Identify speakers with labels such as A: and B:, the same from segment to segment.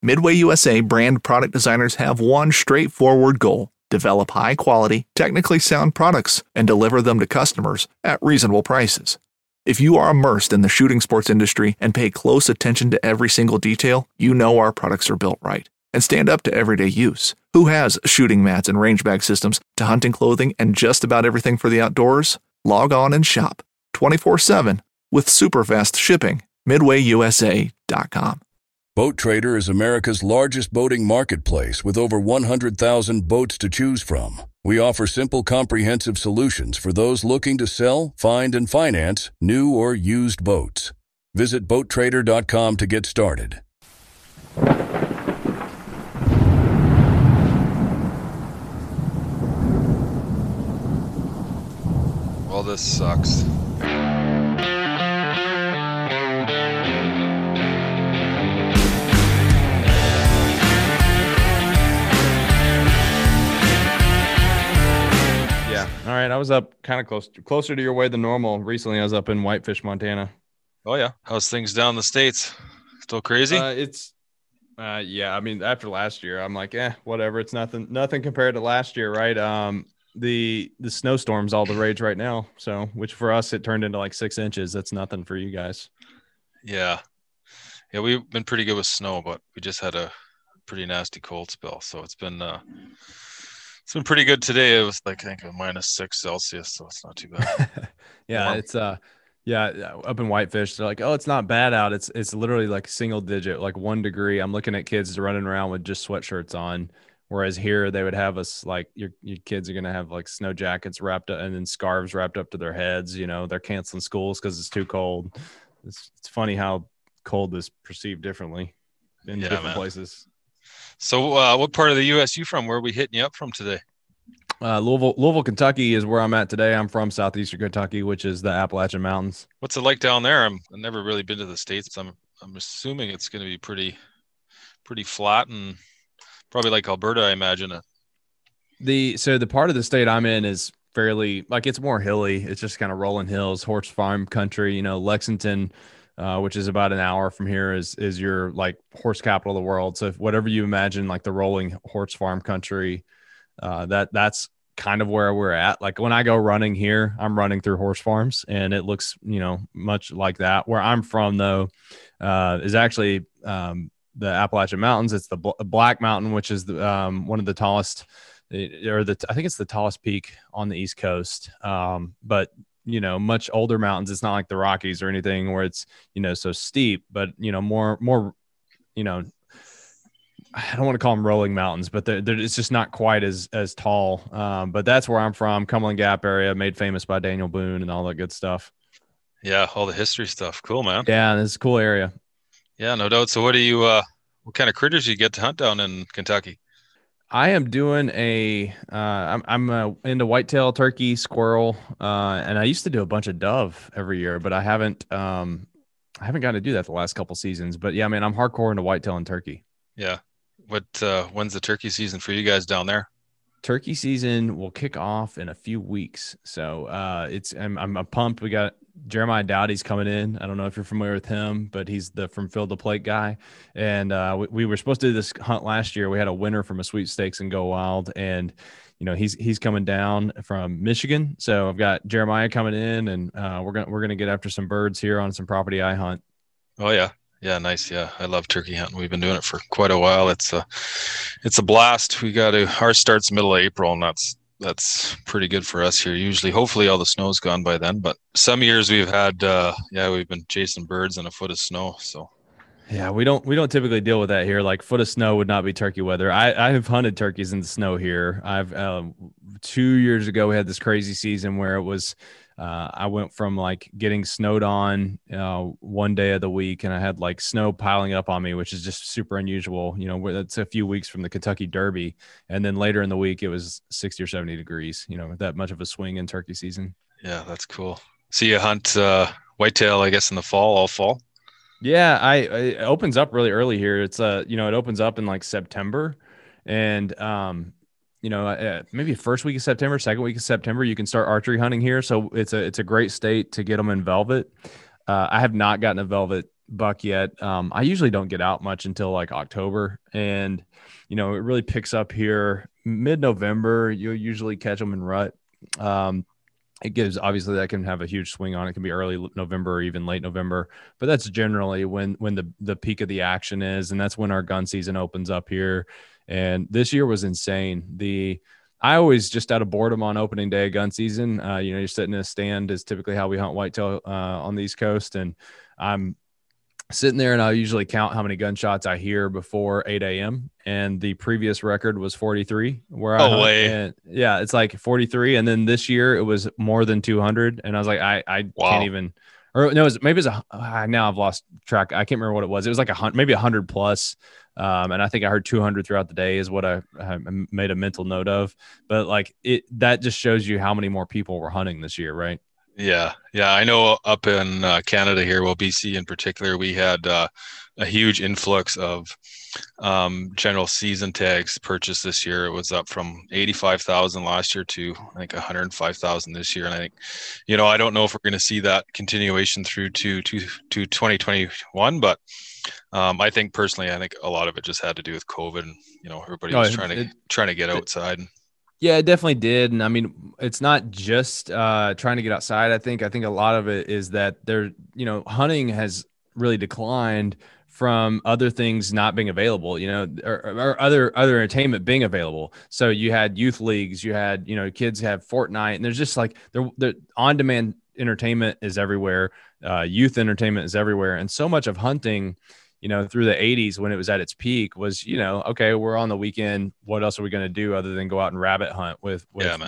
A: Midway USA brand product designers have one straightforward goal: develop high-quality, technically sound products and deliver them to customers at reasonable prices. If you are immersed in the shooting sports industry and pay close attention to every single detail, you know our products are built right and stand up to everyday use. Who has shooting mats and range bag systems to hunting clothing and just about everything for the outdoors? Log on and shop 24/7 with super fast shipping. MidwayUSA.com.
B: Boat Trader is America's largest boating marketplace with over 100,000 boats to choose from. We offer simple, comprehensive solutions for those looking to sell, find, and finance new or used boats. Visit BoatTrader.com to get started.
C: Well, this sucks.
D: All right, I was up kind of closer to your way than normal. Recently, I was up in Whitefish, Montana.
C: Oh yeah, how's things down the States? Still crazy?
D: Yeah. I mean, after last year, I'm like, whatever. It's nothing compared to last year, right? The snowstorm's all the rage right now. So, which for us, it turned into like 6 inches. That's nothing for you guys.
C: Yeah, we've been pretty good with snow, but we just had a pretty nasty cold spell. So it's been pretty good today. It was like, I think, a -6 Celsius, so it's not too bad.
D: Yeah, it's up in Whitefish. They're like, oh, it's not bad out. It's literally like single digit, like 1 degree. I'm looking at kids running around with just sweatshirts on. Whereas here they would have us like your kids are gonna have like snow jackets wrapped up and then scarves wrapped up to their heads. You know, they're canceling schools because it's too cold. It's funny how cold is perceived differently in different places.
C: So what part of the U.S. you from? Where are we hitting you up from today?
D: Louisville, Kentucky is where I'm at today. I'm from southeastern Kentucky, which is the Appalachian Mountains.
C: What's it like down there? I've never really been to the States. I'm assuming it's going to be pretty flat and probably like Alberta, I imagine.
D: So the part of the state I'm in is fairly, like, it's more hilly. It's just kind of rolling hills, horse farm country. You know, Lexington, which is about an hour from here, is your like horse capital of the world. So if whatever you imagine, like the rolling horse farm country, that's kind of where we're at. Like when I go running here, I'm running through horse farms and it looks, much like that. Where I'm from though, is actually, the Appalachian Mountains. It's the Black Mountain, which is one of the tallest, I think it's the tallest peak on the East Coast. But much older mountains. It's not like the Rockies or anything where it's, so steep, but, more, I don't want to call them rolling mountains, but it's just not quite as tall. But that's where I'm from, Cumberland Gap area, made famous by Daniel Boone and all that good stuff.
C: Yeah. All the history stuff. Cool, man.
D: Yeah. It's a cool area.
C: Yeah, no doubt. So what what kind of critters do you get to hunt down in Kentucky?
D: I am doing I'm into whitetail, turkey, squirrel, and I used to do a bunch of dove every year, but I haven't gotten to do that the last couple seasons. But yeah, man, I'm hardcore into whitetail and turkey.
C: Yeah. When's the turkey season for you guys down there?
D: Turkey season will kick off in a few weeks. So I'm pumped. We got Jeremiah Dowdy's coming in. I don't know if you're familiar with him, but he's the from Field to Plate guy. And we were supposed to do this hunt last year. We had a winner from a sweepstakes and Go Wild, and he's coming down from Michigan. So I've got Jeremiah coming in, and we're gonna get after some birds here on some property I hunt.
C: Oh yeah. Yeah, nice. Yeah, I love turkey hunting. We've been doing it for quite a while. It's a blast. Ours starts middle of April, and that's pretty good for us here. Usually, hopefully, all the snow's gone by then. But some years we've had, we've been chasing birds in a foot of snow. So
D: yeah, we don't typically deal with that here. Like foot of snow would not be turkey weather. I have hunted turkeys in the snow here. I've 2 years ago we had this crazy season where it was. I went from like getting snowed on one day of the week, and I had like snow piling up on me, which is just super unusual. It's a few weeks from the Kentucky Derby. And then later in the week, it was 60 or 70 degrees, that much of a swing in turkey season.
C: Yeah, that's cool. So you hunt whitetail, I guess, in the fall, all fall?
D: Yeah, it opens up really early here. It's it opens up in like September, and maybe first week of September, second week of September, you can start archery hunting here. So it's a great state to get them in velvet. I have not gotten a velvet buck yet. I usually don't get out much until like October, and it really picks up here mid-November. You'll usually catch them in rut. It gives, obviously, that can have a huge swing on it. It can be early November or even late November, but that's generally when the peak of the action is, and that's when our gun season opens up here. And this year was insane. I always, just out of boredom on opening day of gun season, you're sitting in a stand is typically how we hunt whitetail on the East Coast, and I'm sitting there and I usually count how many gunshots I hear before 8 a.m. And the previous record was 43 where I hunt.
C: Way.
D: And yeah, it's like 43. And then this year it was more than 200. And I was like, I can't even, or no, now I've lost track. I can't remember what it was. It was like maybe 100 plus. And I think I heard 200 throughout the day is what I made a mental note of. But like that just shows you how many more people were hunting this year, right?
C: Yeah. I know up in Canada here, well, BC in particular, we had a huge influx of general season tags purchased this year. It was up from 85,000 last year to I think 105,000 this year. And I think, I don't know if we're going to see that continuation through to 2021, but I think personally, I think a lot of it just had to do with COVID, and everybody was trying to get outside.
D: Yeah, it definitely did. And I mean, it's not just trying to get outside. I think a lot of it is that hunting has really declined from other things not being available, or other entertainment being available. So you had youth leagues, you had, kids have Fortnite, and there's just like the on-demand entertainment is everywhere. Youth entertainment is everywhere. And so much of hunting, through the 80s when it was at its peak was, okay, we're on the weekend. What else are we going to do other than go out and rabbit hunt with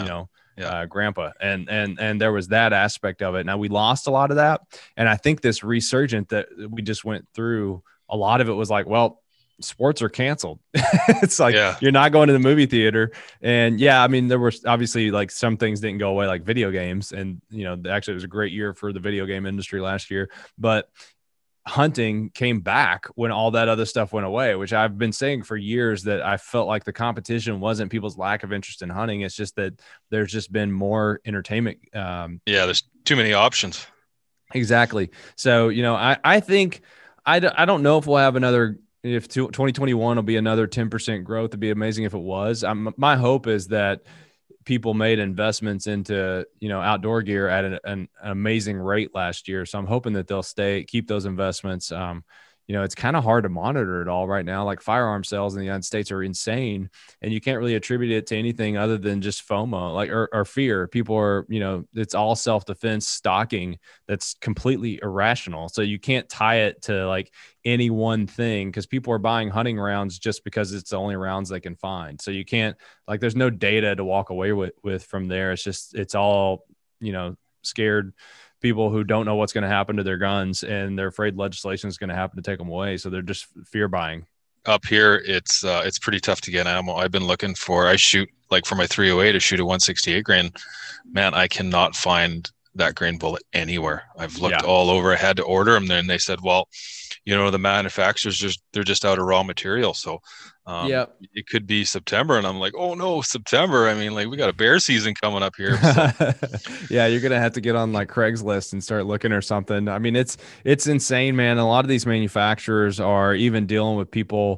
D: grandpa? And there was that aspect of it. Now we lost a lot of that. And I think this resurgent that we just went through, a lot of it was like, well, sports are canceled. It's like, you're not going to the movie theater. And I mean, there were obviously like some things didn't go away, like video games. And, actually it was a great year for the video game industry last year, but hunting came back when all that other stuff went away, which I've been saying for years, that I felt like the competition wasn't people's lack of interest in hunting. It's just that there's just been more entertainment.
C: There's too many options.
D: Exactly. So, I think, I don't know if we'll have if 2021 will be another 10% growth. It'd be amazing if it was. My hope is that people made investments into, outdoor gear at an amazing rate last year. So I'm hoping that they'll keep those investments. It's kind of hard to monitor it all right now. Like firearm sales in the United States are insane, and you can't really attribute it to anything other than just FOMO, or fear. People are, it's all self-defense stocking that's completely irrational. So you can't tie it to like any one thing, because people are buying hunting rounds just because it's the only rounds they can find. So you can't, like, there's no data to walk away with from there. It's all, scared people who don't know what's going to happen to their guns, and they're afraid legislation is going to happen to take them away. So they're just fear buying.
C: Up here, it's pretty tough to get ammo. I've been looking I shoot, like for my 308, I shoot a 168 grain. Man, I cannot find that grain bullet anywhere. I've looked all over. I had to order them, and they said, well, the manufacturers, they're just out of raw material. So it could be September. And I'm like, oh no, September. I mean, like, we got a bear season coming up here. So.
D: You're going to have to get on like Craigslist and start looking or something. I mean, it's insane, man. A lot of these manufacturers are even dealing with people.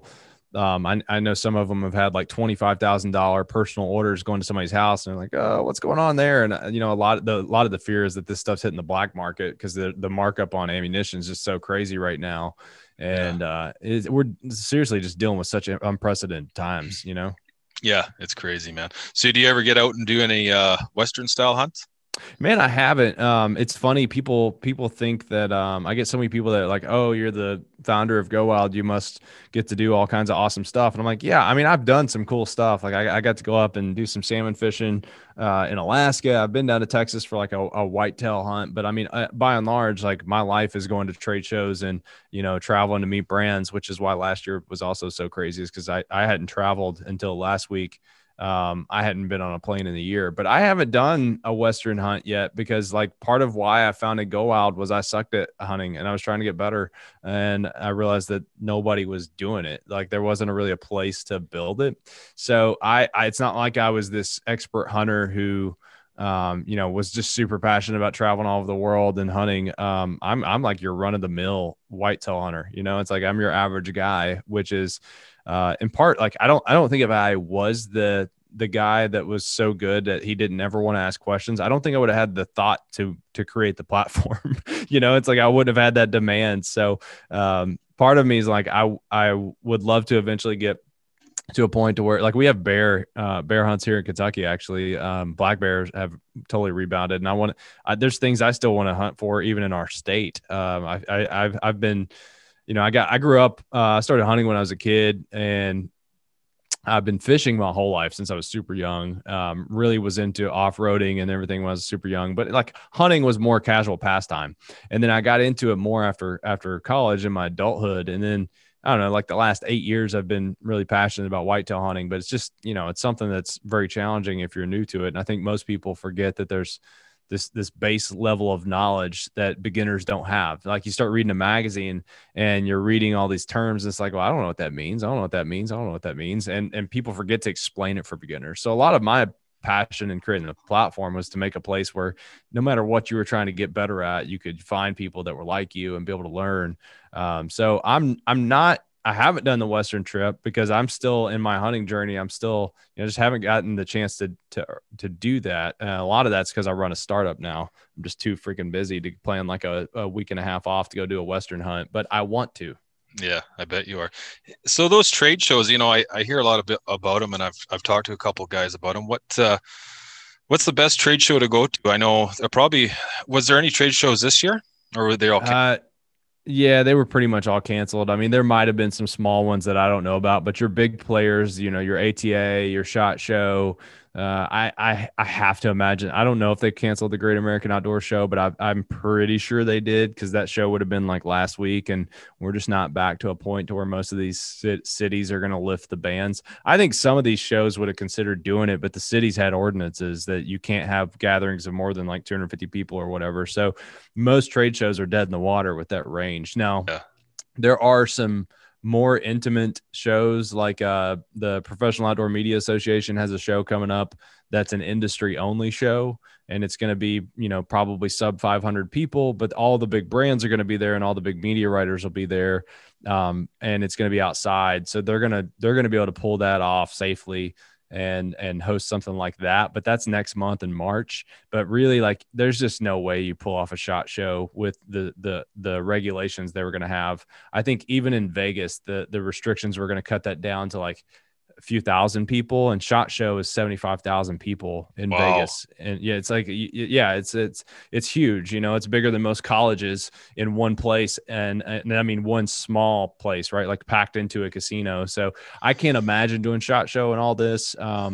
D: I know some of them have had like $25,000 personal orders going to somebody's house, and they're like, "Oh, what's going on there?" And a lot of the fear is that this stuff's hitting the black market, because the markup on ammunition is just so crazy right now, and we're seriously just dealing with such unprecedented times.
C: Yeah, it's crazy, man. So, do you ever get out and do any Western style hunts?
D: Man, I haven't. It's funny. People think that I get so many people that are like, oh, you're the founder of Go Wild, you must get to do all kinds of awesome stuff. And I'm like, yeah, I mean, I've done some cool stuff. Like I got to go up and do some salmon fishing in Alaska. I've been down to Texas for like a whitetail hunt. But I mean, by and large, like my life is going to trade shows and, traveling to meet brands, which is why last year was also so crazy, is because I hadn't traveled until last week. I hadn't been on a plane in a year, but I haven't done a Western hunt yet, because like part of why I founded Go Wild was I sucked at hunting and I was trying to get better. And I realized that nobody was doing it. Like there wasn't really a place to build it. So it's not like I was this expert hunter who, was just super passionate about traveling all over the world and hunting. I'm like your run of the mill whitetail hunter. It's like I'm your average guy, which is in part like I don't think if I was the guy that was so good that he didn't ever want to ask questions, I don't think I would have had the thought to create the platform. It's like I wouldn't have had that demand. So part of me is like I would love to eventually get to a point to where like we have bear hunts here in Kentucky. Actually, black bears have totally rebounded, and there's things I still want to hunt for even in our state. I've been, I grew up, I started hunting when I was a kid, and I've been fishing my whole life since I was super young. Really was into off-roading and everything when I was super young, but like hunting was more casual pastime. And then I got into it more after college in my adulthood. And then I don't know, like the last 8 years, I've been really passionate about whitetail hunting, but it's just, it's something that's very challenging if you're new to it. And I think most people forget that there's this base level of knowledge that beginners don't have. Like you start reading a magazine and you're reading all these terms. And it's like, well, I don't know what that means. I don't know what that means. I don't know what that means. And people forget to explain it for beginners. So a lot of my passion in creating the platform was to make a place where no matter what you were trying to get better at, you could find people that were like you and be able to learn. So I haven't done the Western trip because I'm still in my hunting journey. I'm still, just haven't gotten the chance to do that. A lot of that's because I run a startup now. I'm just too freaking busy to plan like a week and a half off to go do a Western hunt, but I want to.
C: Yeah, I bet you are. So those trade shows, I hear a lot about them, and I've talked to a couple of guys about them. What's the best trade show to go to? I know was there any trade shows this year, or were they all?
D: Yeah, they were pretty much all canceled. I mean, there might have been some small ones that I don't know about, but your big players, your ATA, your SHOT Show, I have to imagine. I don't know if they canceled the Great American Outdoor Show, but I'm pretty sure they did because that show would have been like last week, and we're just not back to a point to where most of these cities are going to lift the bans. I think some of these shows would have considered doing it, but the cities had ordinances that you can't have gatherings of more than like 250 people or whatever. So most trade shows are dead in the water with that range. Now, There are some more intimate shows like the Professional Outdoor Media Association has a show coming up that's an industry only show, and it's going to be probably sub 500 people, but all the big brands are going to be there and all the big media writers will be there, and it's going to be outside, so they're going to be able to pull that off safely and host something like that. But that's next month in March. But really, like, there's just no way you pull off a SHOT Show with the regulations they were going to have. I think even in Vegas, the restrictions were going to cut that down to like a few thousand people, and SHOT Show is 75,000 people in Vegas. And yeah, it's like, it's huge. It's bigger than most colleges in one place. And I mean, one small place, right? Like packed into a casino. So I can't imagine doing SHOT Show and all this.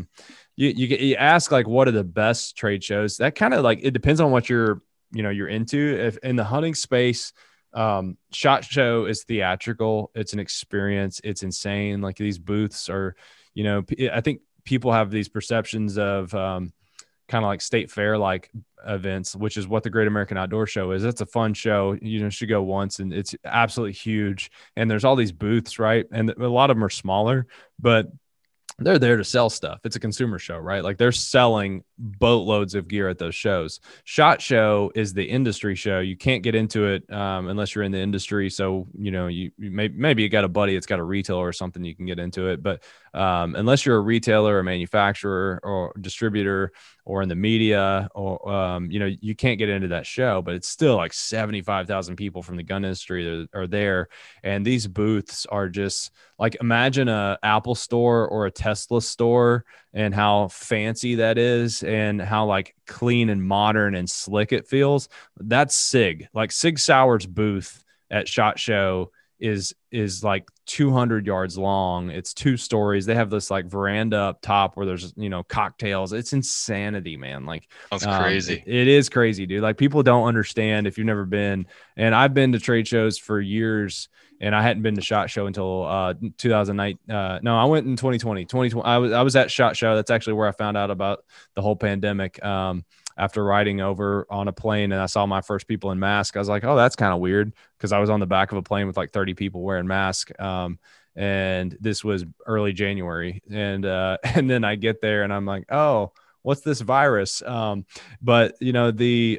D: You ask like, what are the best trade shows? That kind of like, it depends on what you're into. If in the hunting space, SHOT Show is theatrical. It's an experience. It's insane. Like these booths are, I think people have these perceptions of kind of like state fair like events, which is what the Great American Outdoor Show is. It's a fun show. You should go once, and it's absolutely huge. And there's all these booths, right? And a lot of them are smaller, but they're there to sell stuff. It's a consumer show, right? Like they're selling boatloads of gear at those shows. SHOT Show is the industry show. You can't get into it unless you're in the industry. So, you maybe you got a buddy that's got a retailer or something, you can get into it. But unless you're a retailer or manufacturer or distributor or in the media or, you can't get into that show. But it's still like 75,000 people from the gun industry that are there. And these booths are just like, imagine a Apple store or a Tesla store and how fancy that is and how like clean and modern and slick it feels. That's SIG. Like Sig Sauer's booth at SHOT Show is like 200 yards long. It's 2 stories. They have this like veranda up top where there's, cocktails. It's insanity, man. Like
C: that's crazy.
D: It is crazy, dude. Like people don't understand if you've never been. And I've been to trade shows for years, and I hadn't been to SHOT Show until 2009. No, I went in 2020. I was at SHOT Show. That's actually where I found out about the whole pandemic. After riding over on a plane and I saw my first people in masks, I was like, oh, that's kind of weird, because I was on the back of a plane with like 30 people wearing masks. And this was early January. And then I get there and I'm like, oh, what's this virus? But you know,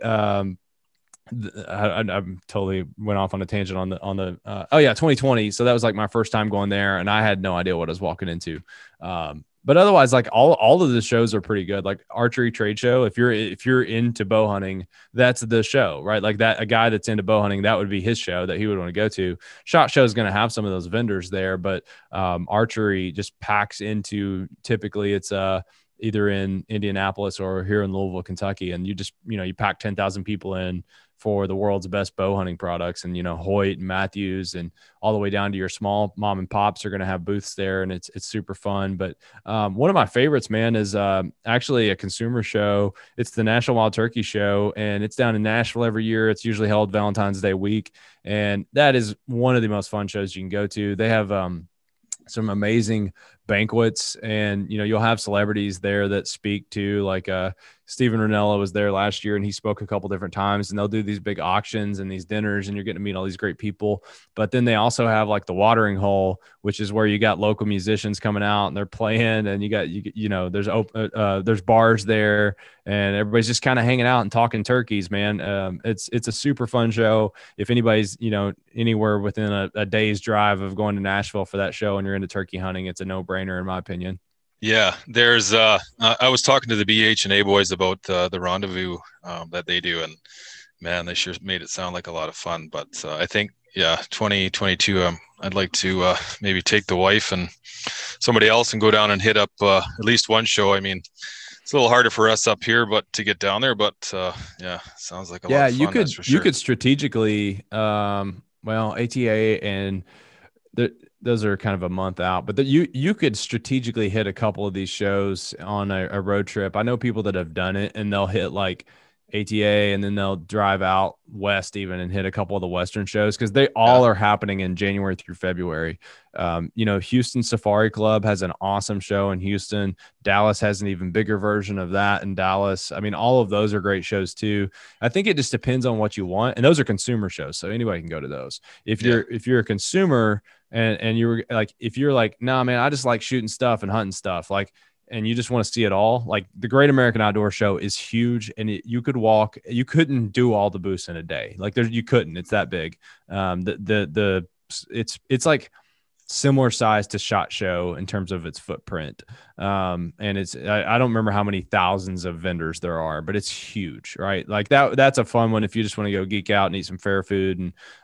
D: I totally went off on a tangent on the 2020. So that was like my first time going there, and I had no idea what I was walking into. But otherwise, like all of the shows are pretty good. Like archery trade show, if you're into bow hunting, that's the show, right? Like that, a guy that's into bow hunting, that would be his show that he would want to go to. SHOT Show is going to have some of those vendors there, but archery just packs into, typically it's either in Indianapolis or here in Louisville, Kentucky, and you pack 10,000 people in for the world's best bow hunting products. And, Hoyt and Matthews and all the way down to your small mom and pops are going to have booths there, and it's super fun. But one of my favorites, man, is actually a consumer show. It's the National Wild Turkey Show, and it's down in Nashville every year. It's usually held Valentine's Day week, and that is one of the most fun shows you can go to. They have some amazing banquets, and you'll have celebrities there that speak to, like Steven Rinella was there last year and he spoke a couple different times, and they'll do these big auctions and these dinners, and you're getting to meet all these great people. But then they also have like the watering hole, which is where you got local musicians coming out and they're playing, and there's bars there, and everybody's just kind of hanging out and talking turkeys, man. It's a super fun show. If anybody's anywhere within a day's drive of going to Nashville for that show and you're into turkey hunting, it's a no-brainer in my opinion.
C: Yeah, there's I was talking to the BH&A boys about the rendezvous that they do, and man, they sure made it sound like a lot of fun. But I think 2022 I'd like to maybe take the wife and somebody else and go down and hit up at least one show. I mean, it's a little harder for us up here, but to get down there. But sounds like a lot of fun.
D: You could strategically ATA and those are kind of a month out, but you could strategically hit a couple of these shows on a road trip. I know people that have done it, and they'll hit like ATA and then they'll drive out west even and hit a couple of the Western shows, because they all are happening in January through February. Houston Safari Club has an awesome show in Houston. Dallas has an even bigger version of that in Dallas. I mean, all of those are great shows too. I think it just depends on what you want. And those are consumer shows, so anybody can go to those. If you're a consumer and you're like, if you're like, nah, man, I just like shooting stuff and hunting stuff, like, and you just want to see it all, like the Great American Outdoor Show is huge, and you couldn't do all the booths in a day. Like you couldn't, it's that big. It's like similar size to SHOT Show in terms of its footprint. And I don't remember how many thousands of vendors there are, but it's huge, right? Like that's a fun one if you just want to go geek out and eat some fair food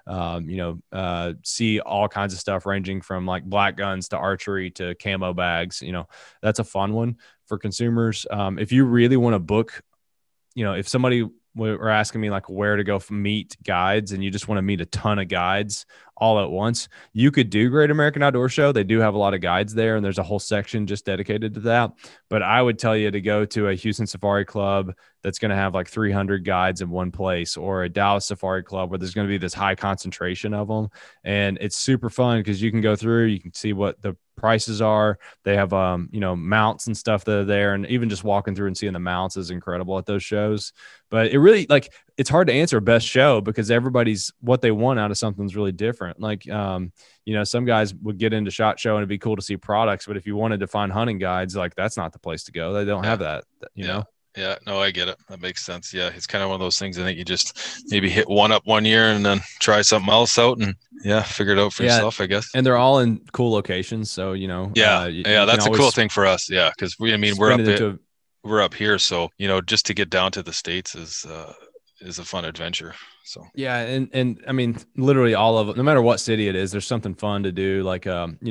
D: and, see all kinds of stuff ranging from like black guns to archery to camo bags. That's a fun one for consumers. If you really want to book, if somebody were asking me like where to go meet guides, and you just want to meet a ton of guides all at once, you could do Great American Outdoor Show. They do have a lot of guides there, and there's a whole section just dedicated to that. But I would tell you to go to a Houston Safari Club that's going to have like 300 guides in one place, or a Dallas Safari Club where there's going to be this high concentration of them. And it's super fun because you can go through, you can see what the prices are. They have, mounts and stuff that are there. And even just walking through and seeing the mounts is incredible at those shows. But it really, like, it's hard to answer best show because everybody's what they want out of something's really different. Like, some guys would get into SHOT Show and it'd be cool to see products, but if you wanted to find hunting guides, like that's not the place to go. They don't have that, know?
C: Yeah, no, I get it. That makes sense. Yeah, it's kind of one of those things. I think you just maybe hit one up one year and then try something else out and figure it out for yourself, I guess.
D: And they're all in cool locations, so
C: that's a cool thing for us. Yeah, because we're up here, so just to get down to the States is a fun adventure. So
D: and I mean, literally all of it, no matter what city it is, there's something fun to do. Like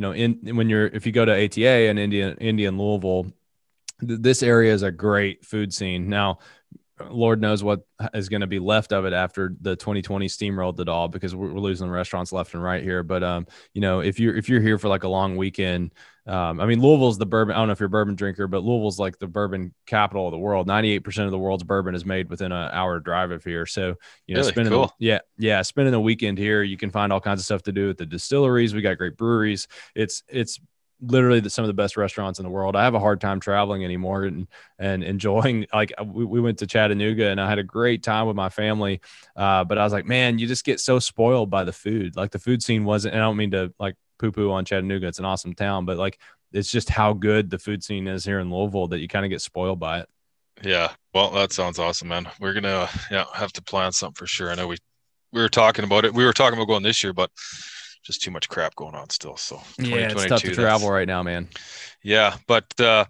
D: if you go to ATA in India and Louisville, this area is a great food scene. Now, Lord knows what is going to be left of it after the 2020 steamrolled it all, because we're losing restaurants left and right here. But if you're here for like a long weekend, Louisville's the bourbon. I don't know if you're a bourbon drinker, but Louisville's like the bourbon capital of the world. 98% of the world's bourbon is made within an hour drive of here. So
C: really cool.
D: Spending the weekend here, you can find all kinds of stuff to do at the distilleries. We got great breweries. It's literally some of the best restaurants in the world. I have a hard time traveling anymore and enjoying, like we went to Chattanooga and I had a great time with my family. But I was like, man, you just get so spoiled by the food. Like the food scene wasn't, and I don't mean to like poo-poo on Chattanooga. It's an awesome town, but like, it's just how good the food scene is here in Louisville that you kind of get spoiled by it.
C: Yeah. Well, that sounds awesome, man. We're gonna have to plan something for sure. I know we were talking about it. We were talking about going this year, but just too much crap going on still. So
D: Yeah, it's tough to
C: 2022,
D: travel right now, man.
C: yeah. But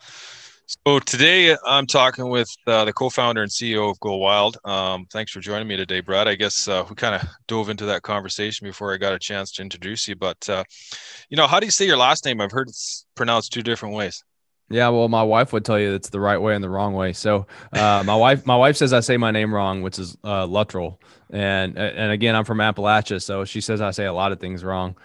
C: so today I'm talking with the co-founder and CEO of Go Wild. Thanks for joining me today, Brad. I guess we kind of dove into that conversation before I got a chance to introduce you. But how do you say your last name? I've heard it's pronounced two different ways.
D: Yeah, well, my wife would tell you it's the right way and the wrong way. So, my wife says I say my name wrong, which is Luttrell, and again, I'm from Appalachia, so she says I say a lot of things wrong.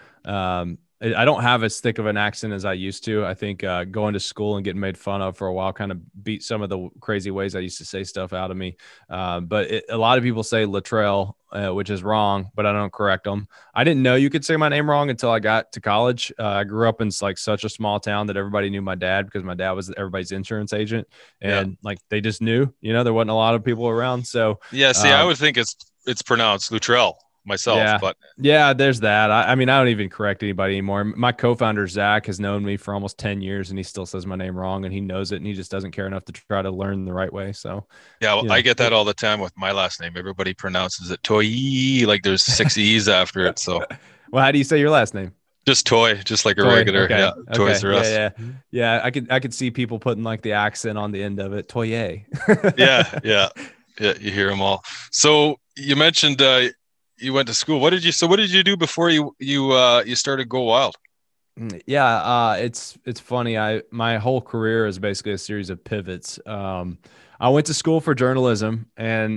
D: I don't have as thick of an accent as I used to. I think going to school and getting made fun of for a while kind of beat some of the crazy ways I used to say stuff out of me. But a lot of people say Luttrell, which is wrong, but I don't correct them. I didn't know you could say my name wrong until I got to college. I grew up in like such a small town that everybody knew my dad because my dad was everybody's insurance agent, and like they just knew. There wasn't a lot of people around, so
C: yeah. See, I would think it's pronounced Luttrell myself,
D: yeah,
C: but
D: yeah, there's that. I mean, I don't even correct anybody anymore. My co-founder Zach has known me for almost 10 years, and he still says my name wrong, and he knows it, and he just doesn't care enough to try to learn the right way. So
C: yeah, well, I get that all the time with my last name. Everybody pronounces it Toy, like there's 6 E's after it. So
D: well, how do you say your last name?
C: just Toy, just like a
D: Toy.
C: regular,
D: Okay.
C: yeah, Toys R Us.
D: Yeah. I could see people putting like the accent on the end of it. Toye.
C: Yeah. You hear them all. So you mentioned you went to school. What did you do before you started Go Wild?
D: Yeah, it's funny. My whole career is basically a series of pivots. I went to school for journalism, and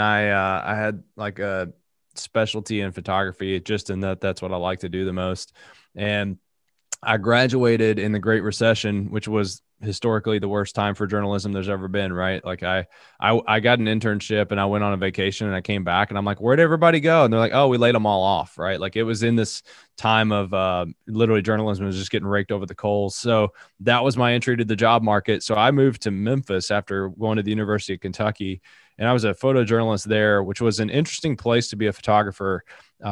D: I had like a specialty in photography, just in that's what I like to do the most. And I graduated in the Great Recession, which was historically the worst time for journalism there's ever been, right? Like I got an internship and I went on a vacation and I came back and I'm like, where'd everybody go? And they're like, oh, we laid them all off, right? Like it was in this time of literally journalism was just getting raked over the coals. So that was my entry to the job market. So I moved to Memphis after going to the University of Kentucky, and I was a photojournalist there, which was an interesting place to be a photographer,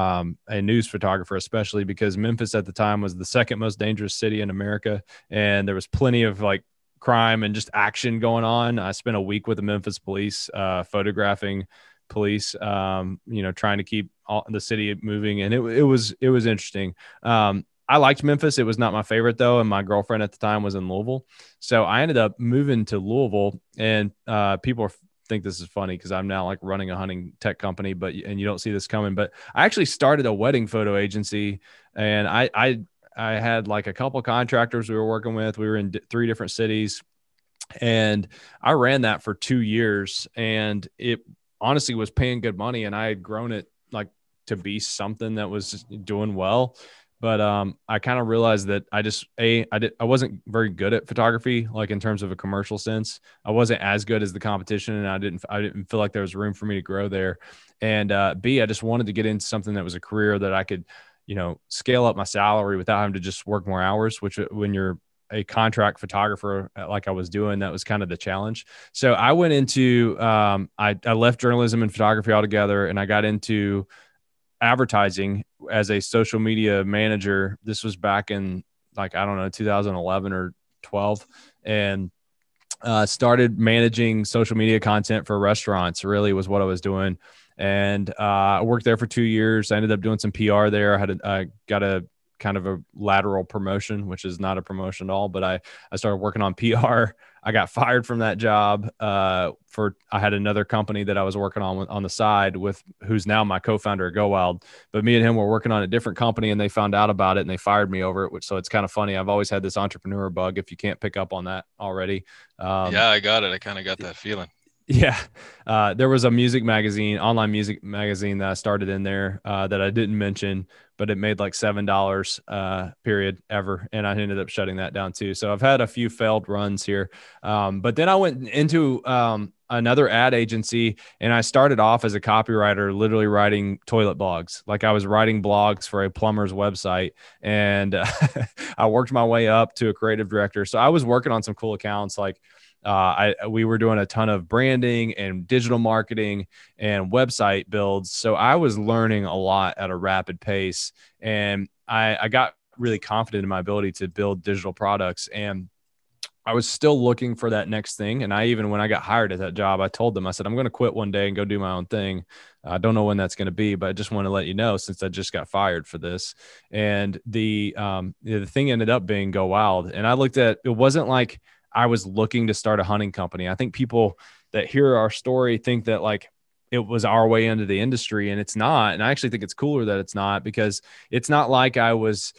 D: a news photographer, especially because Memphis at the time was the second most dangerous city in America. And there was plenty of like crime and just action going on. I spent a week with the Memphis police, photographing police, trying to keep the city moving. And it was interesting. I liked Memphis. It was not my favorite though. And my girlfriend at the time was in Louisville. So I ended up moving to Louisville, and people think this is funny because I'm now like running a hunting tech company, and you don't see this coming, but I actually started a wedding photo agency, and I had like a couple contractors we were working with. We were in 3 different cities, and I ran that for 2 years, and it honestly was paying good money, and I had grown it like to be something that was doing well. But I kind of realized that I wasn't very good at photography, like in terms of a commercial sense. I wasn't as good as the competition, and I didn't feel like there was room for me to grow there. And B, I just wanted to get into something that was a career that I could, scale up my salary without having to just work more hours, which when you're a contract photographer like I was doing, that was kind of the challenge. So I went into I left journalism and photography altogether, and I got into advertising as a social media manager. This was back in 2011 or 12, and started managing social media content for restaurants. Really was what I was doing. And I worked there for 2 years. I ended up doing some PR there. I got a kind of a lateral promotion, which is not a promotion at all, but I started working on PR. I got fired from that job I had another company that I was working on the side with, who's now my co-founder at Go Wild. But me and him were working on a different company, and they found out about it and they fired me over it. So it's kind of funny. I've always had this entrepreneur bug, if you can't pick up on that already.
C: Yeah, I got it. I kind of got that feeling.
D: Yeah. There was a online music magazine that I started in there that I didn't mention, but it made like $7 period ever. And I ended up shutting that down too. So I've had a few failed runs here. But then I went into another ad agency, and I started off as a copywriter, literally writing toilet blogs. Like I was writing blogs for a plumber's website, and I worked my way up to a creative director. So I was working on some cool accounts. Like we were doing a ton of branding and digital marketing and website builds. So I was learning a lot at a rapid pace, and I got really confident in my ability to build digital products. And I was still looking for that next thing. And when I got hired at that job, I told them, I said, I'm going to quit one day and go do my own thing. I don't know when that's going to be, but I just want to let you know, since I just got fired for this. And the thing ended up being Go Wild. And I looked at, it wasn't like I was looking to start a hunting company. I think people that hear our story think that like it was our way into the industry, and it's not. And I actually think it's cooler that it's not, because it's not like I was,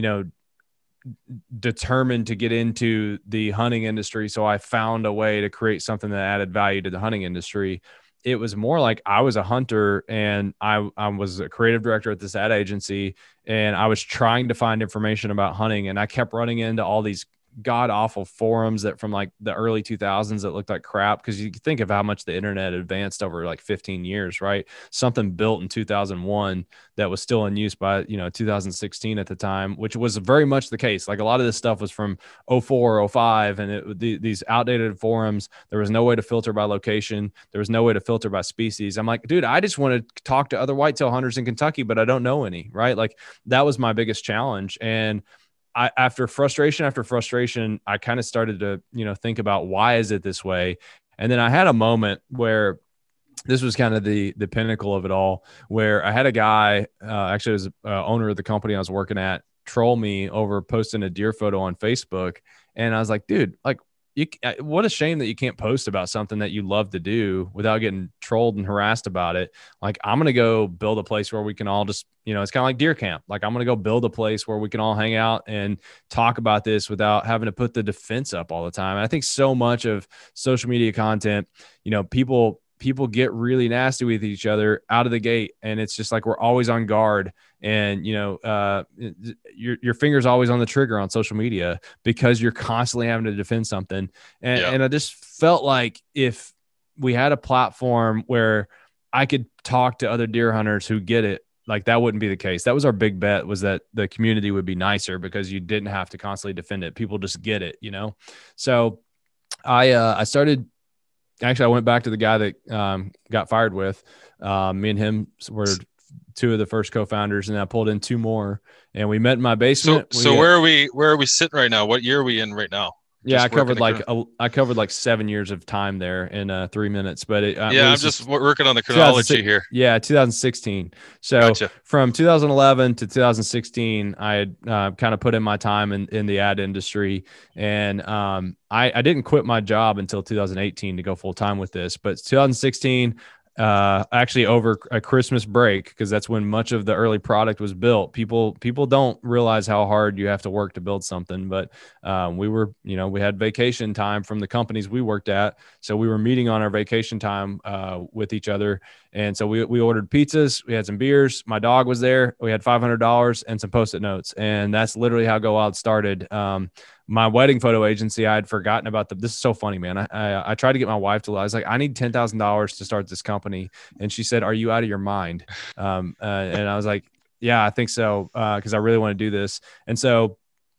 D: determined to get into the hunting industry. So I found a way to create something that added value to the hunting industry. It was more like I was a hunter, and I was a creative director at this ad agency, and I was trying to find information about hunting. And I kept running into all these god awful forums that from like the early 2000s that looked like crap, because you think of how much the internet advanced over like 15 years, right? Something built in 2001 that was still in use by 2016 at the time, which was very much the case. Like a lot of this stuff was from 04 or 05, and these outdated forums. There was no way to filter by location. There was no way to filter by species. I'm like, dude, I just want to talk to other whitetail hunters in Kentucky, but I don't know any, right? Like that was my biggest challenge. And after frustration after frustration, I kind of started to, think about, why is it this way? And then I had a moment where this was kind of the pinnacle of it all, where I had a guy, actually was owner of the company I was working at, troll me over posting a deer photo on Facebook. And I was like, dude, like, what a shame that you can't post about something that you love to do without getting trolled and harassed about it. Like, I'm going to go build a place where we can all just, it's kind of like deer camp. Like, I'm going to go build a place where we can all hang out and talk about this without having to put the defense up all the time. And I think so much of social media content, people get really nasty with each other out of the gate. And it's just like, we're always on guard, and, your finger's always on the trigger on social media because you're constantly having to defend something. And I just felt like if we had a platform where I could talk to other deer hunters who get it, like that wouldn't be the case. That was our big bet, was that the community would be nicer because you didn't have to constantly defend it. People just get it, So I started. Actually, I went back to the guy that got fired with. Me and him were two of the first co-founders, and I pulled in two more, and we met in my basement.
C: So where are we sitting right now? What year are we in right now?
D: Yeah, I covered like 7 years of time there in 3 minutes. But
C: I'm just working on the chronology here.
D: Yeah, 2016. So gotcha. From 2011 to 2016, I had kind of put in my time in the ad industry, and I didn't quit my job until 2018 to go full time with this. But 2016. Actually over a Christmas break, because that's when much of the early product was built. People don't realize how hard you have to work to build something, but we had vacation time from the companies we worked at, so we were meeting on our vacation time with each other. And so we ordered pizzas, we had some beers, my dog was there, we had $500 and some Post-it notes, and that's literally how Go Wild started. My wedding photo agency, I had forgotten about this is so funny, man. I tried to get my wife to, I was like, I need $10,000 to start this company. And she said, are you out of your mind? And I was like, yeah, I think so. Cause I really want to do this. And so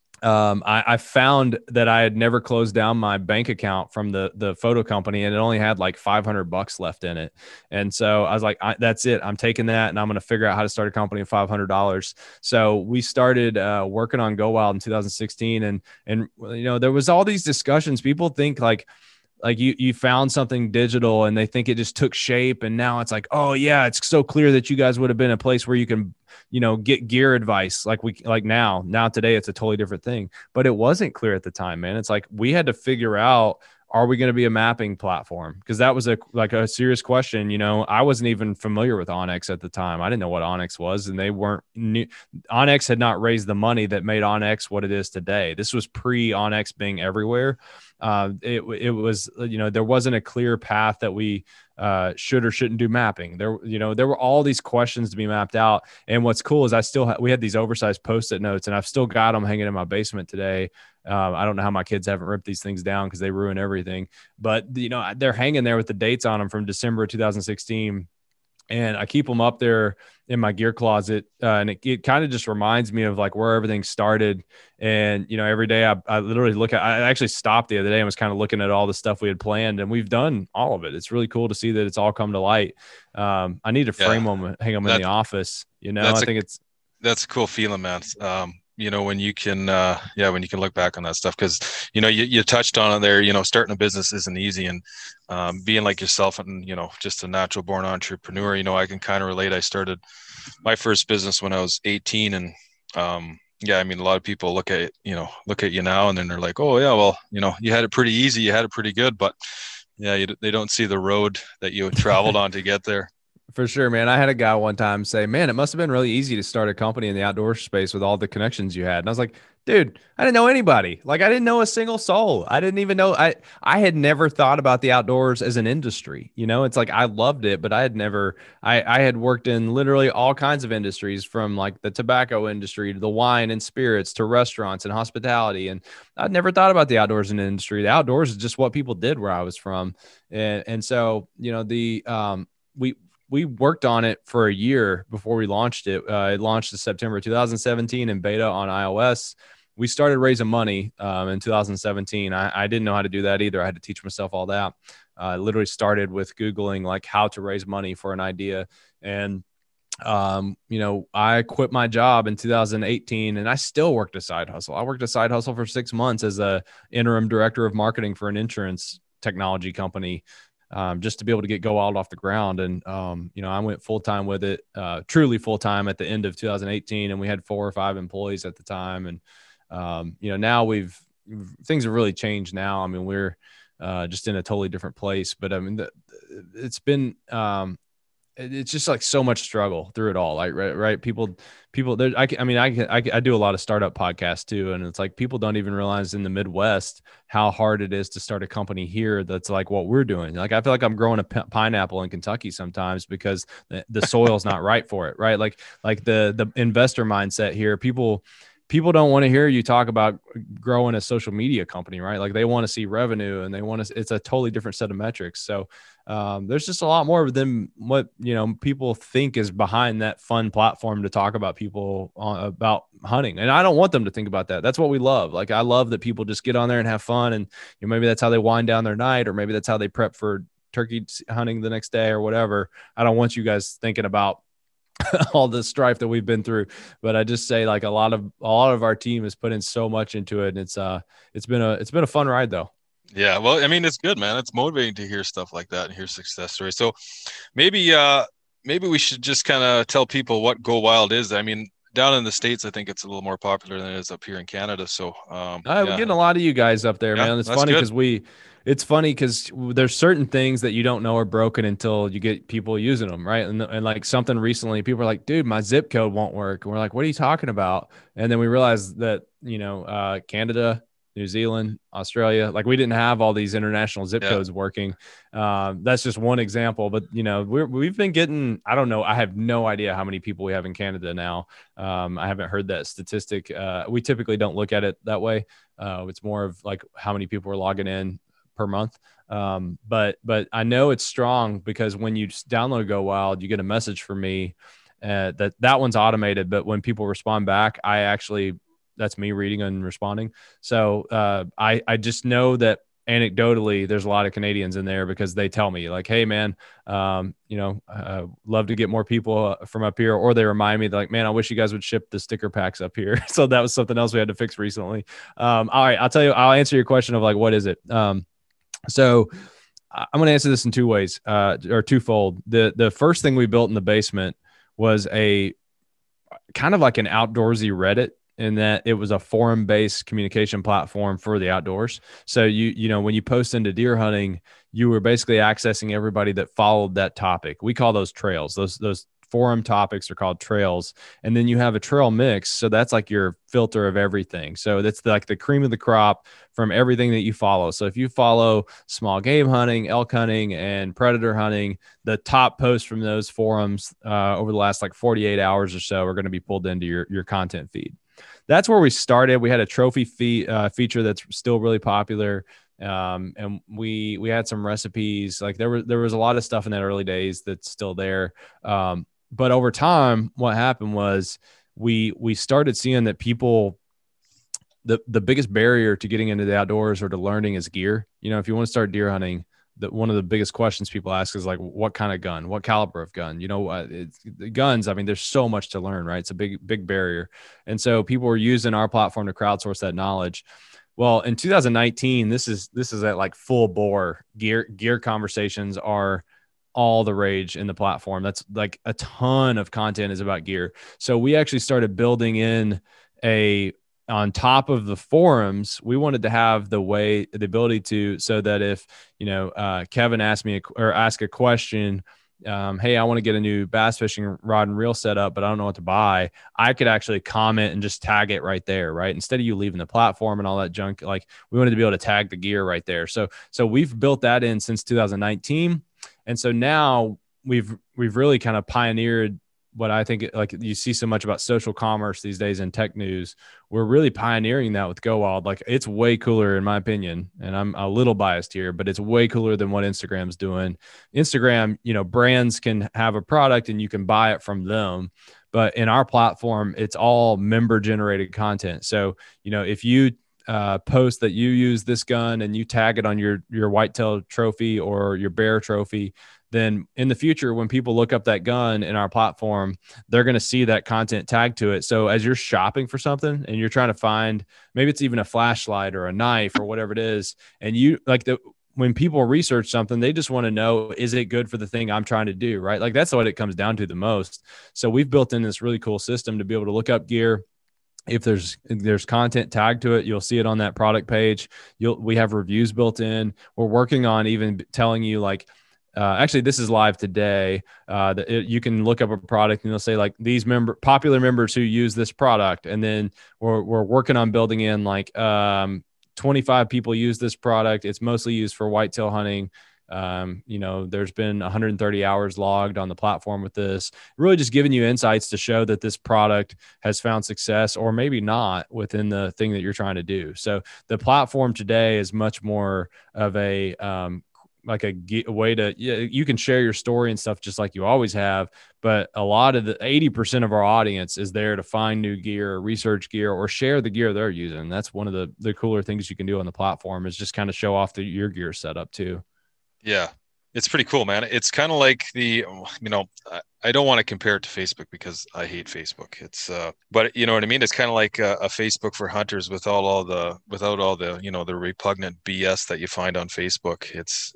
D: I found that I had never closed down my bank account from the photo company, and it only had like $500 left in it. And so I was like, that's it. I'm taking that, and I'm going to figure out how to start a company with $500. So we started working on Go Wild in 2016. And there was all these discussions. People think like you found something digital and they think it just took shape. And now it's like, oh yeah, it's so clear that you guys would have been a place where you can, get gear advice. Like now today, it's a totally different thing, but it wasn't clear at the time, man. It's like, we had to figure out, are we going to be a mapping platform? Because that was a serious question. I wasn't even familiar with onX at the time. I didn't know what onX was, and they weren't new. onX had not raised the money that made onX what it is today. This was pre onX being everywhere. It was, there wasn't a clear path that we should or shouldn't do mapping. There were all these questions to be mapped out. And what's cool is we had these oversized Post-it notes, and I've still got them hanging in my basement today. I don't know how my kids haven't ripped these things down because they ruin everything, but they're hanging there with the dates on them from December 2016. And I keep them up there in my gear closet. And it kind of just reminds me of like where everything started. And, every day I literally I actually stopped the other day and was kind of looking at all the stuff we had planned, and we've done all of it. It's really cool to see that it's all come to light. I need to frame them, hang them in the office. I think that's a cool feeling, man.
C: when you can, when you can look back on that stuff, because, you touched on it there, starting a business isn't easy. And being like yourself and, just a natural born entrepreneur, I can kind of relate. I started my first business when I was 18. And a lot of people look at you now, and then they're like, oh yeah, well, you had it pretty easy. You had it pretty good, but yeah, they don't see the road that you traveled on to get there.
D: For sure, man. I had a guy one time say, man, it must have been really easy to start a company in the outdoor space with all the connections you had. And I was like, dude, I didn't know anybody. Like, I didn't know a single soul. I didn't even know, I had never thought about the outdoors as an industry. It's like, I loved it, but I had never, I had worked in literally all kinds of industries, from like the tobacco industry to the wine and spirits to restaurants and hospitality. And I'd never thought about the outdoors in the industry. The outdoors is just what people did where I was from. And so, we worked on it for a year before we launched it. It launched in September 2017 in beta on iOS. We started raising money in 2017. I didn't know how to do that either. I had to teach myself all that. I literally started with Googling like how to raise money for an idea. And, I quit my job in 2018 and I still worked a side hustle. I worked a side hustle for 6 months as a interim director of marketing for an insurance technology company. Just to be able to get Go Wild off the ground. And, I went full-time with it, truly full-time at the end of 2018. And we had 4 or 5 employees at the time. And, now things have really changed now. I mean, we're just in a totally different place, but I mean, it's been, it's just like so much struggle through it all. Like, right. People there. I do a lot of startup podcasts too. And it's like, people don't even realize in the Midwest how hard it is to start a company here. That's like what we're doing. Like, I feel like I'm growing a pineapple in Kentucky sometimes because the soil's not right for it. Right. Like the investor mindset here, people don't want to hear you talk about growing a social media company, right? Like, they want to see revenue and it's a totally different set of metrics. So there's just a lot more than what, people think is behind that fun platform to talk about about hunting. And I don't want them to think about that. That's what we love. Like, I love that people just get on there and have fun. And maybe that's how they wind down their night, or maybe that's how they prep for turkey hunting the next day or whatever. I don't want you guys thinking about all the strife that we've been through, but I just say, like, a lot of our team has put in so much into it. And it's been a fun ride though.
C: Yeah. Well, I mean, it's good, man. It's motivating to hear stuff like that and hear success stories. So maybe we should just kind of tell people what Go Wild is. I mean, down in the States, I think it's a little more popular than it is up here in Canada. So
D: we're getting a lot of you guys up there, man. It's funny because there's certain things that you don't know are broken until you get people using them, right? And like something recently, people are like, dude, my zip code won't work. And we're like, what are you talking about? And then we realized that, Canada, New Zealand, Australia, like, we didn't have all these international zip codes working. That's just one example, but we've been getting, I don't know. I have no idea how many people we have in Canada now. I haven't heard that statistic. We typically don't look at it that way. It's more of like how many people are logging in per month. But I know it's strong because when you download Go Wild, you get a message from me that one's automated. But when people respond back, that's me reading and responding. So I just know that anecdotally, there's a lot of Canadians in there because they tell me like, hey man, love to get more people from up here. Or they remind me like, man, I wish you guys would ship the sticker packs up here. So that was something else we had to fix recently. All right, I'll answer your question of like, what is it? So I'm going to answer this in 2 ways, or twofold. The first thing we built in the basement was a kind of like an outdoorsy Reddit, in that it was a forum-based communication platform for the outdoors. So when you post into deer hunting, you were basically accessing everybody that followed that topic. We call those trails. Those forum topics are called trails. And then you have a trail mix. So that's like your filter of everything. So that's like the cream of the crop from everything that you follow. So if you follow small game hunting, elk hunting, and predator hunting, the top posts from those forums over the last like 48 hours or so are going to be pulled into your content feed. That's where we started. We had a trophy feature that's still really popular. And we had some recipes. Like there was a lot of stuff in that early days that's still there. But over time, what happened was we started seeing that people, the biggest barrier to getting into the outdoors or to learning is gear. If you want to start deer hunting, one of the biggest questions people ask is like, what kind of gun, what caliber of gun, it's the guns. I mean, there's so much to learn, right? It's a big barrier. And so people were using our platform to crowdsource that knowledge. Well, in 2019, this is at like full bore gear conversations are all the rage in the platform. That's like a ton of content is about gear. So we actually started building in on top of the forums, we wanted to have the ability to, so that if, Kevin asked me or ask a question, hey, I want to get a new bass fishing rod and reel set up, but I don't know what to buy. I could actually comment and just tag it right there, right? Instead of you leaving the platform and all that junk, like we wanted to be able to tag the gear right there. So we've built that in since 2019. And so now we've really kind of pioneered what I think, like you see so much about social commerce these days in tech news. We're really pioneering that with Go Wild. Like it's way cooler in my opinion. And I'm a little biased here, but it's way cooler than what Instagram's doing. Instagram, brands can have a product and you can buy it from them. But in our platform, it's all member generated content. So, if you post that you use this gun and you tag it on your whitetail trophy or your bear trophy, then in the future, when people look up that gun in our platform, they're going to see that content tagged to it. So as you're shopping for something and you're trying to find, maybe it's even a flashlight or a knife or whatever it is, and you when people research something, they just want to know, is it good for the thing I'm trying to do, right? Like that's what it comes down to the most. So we've built in this really cool system to be able to look up gear. If there's content tagged to it, you'll see it on that product page. We have reviews built in. We're working on even telling you like, actually, this is live today. You can look up a product and they'll say like these popular members who use this product. And then we're working on building in like 25 people use this product. It's mostly used for whitetail hunting. There's been 130 hours logged on the platform with this, really just giving you insights to show that this product has found success or maybe not within the thing that you're trying to do. So the platform today is much more of a, like a way to, you can share your story and stuff just like you always have, but a lot of the 80% of our audience is there to find new gear or research gear or share the gear they're using. That's one of the cooler things you can do on the platform is just kind of show off your gear setup too.
C: Yeah, it's pretty cool, man. It's kind of like I don't want to compare it to Facebook because I hate Facebook. It's, but you know what I mean? It's kind of like a Facebook for hunters without all the, the repugnant BS that you find on Facebook. It's,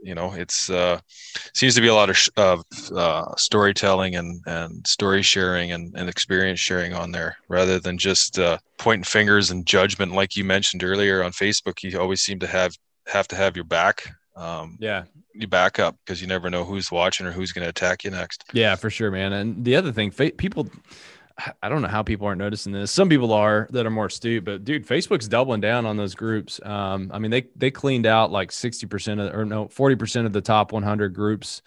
C: seems to be a lot of storytelling and story sharing and experience sharing on there rather than just pointing fingers and judgment. Like you mentioned earlier on Facebook, you always seem to have to have your back. You back up because you never know who's watching or who's going to attack you next.
D: Yeah, for sure, man. And the other thing, people, I don't know how people aren't noticing this. Some people are that are more astute, but dude, Facebook's doubling down on those groups. I mean, they cleaned out like 40% of the top 100 groups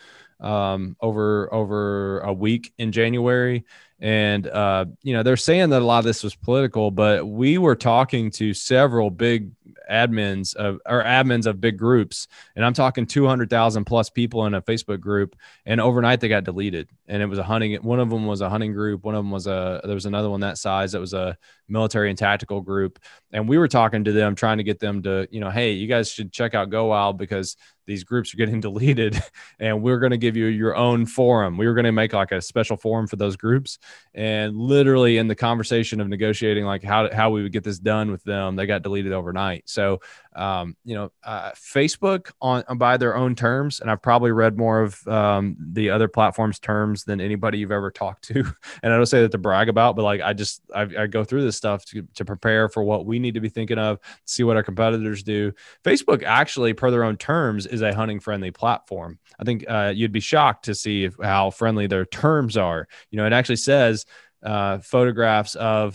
D: over a week in January. And, they're saying that a lot of this was political, but we were talking to several big admins of big groups. And I'm talking 200,000 plus people in a Facebook group. And overnight they got deleted. And it was one of them was a hunting group. One of them there was another one that size. That was a military and tactical group. And we were talking to them, trying to get them to, hey, you guys should check out Go Wild because these groups are getting deleted and we're going to give you your own forum. We were going to make like a special forum for those groups. And literally in the conversation of negotiating, like how we would get this done with them, they got deleted overnight. So, Facebook on by their own terms, and I've probably read more of the other platforms' terms than anybody you've ever talked to. And I don't say that to brag about, but like I go through this stuff to prepare for what we need to be thinking of, see what our competitors do. Facebook actually, per their own terms, is a hunting friendly platform. I think you'd be shocked to see how friendly their terms are. It actually says photographs of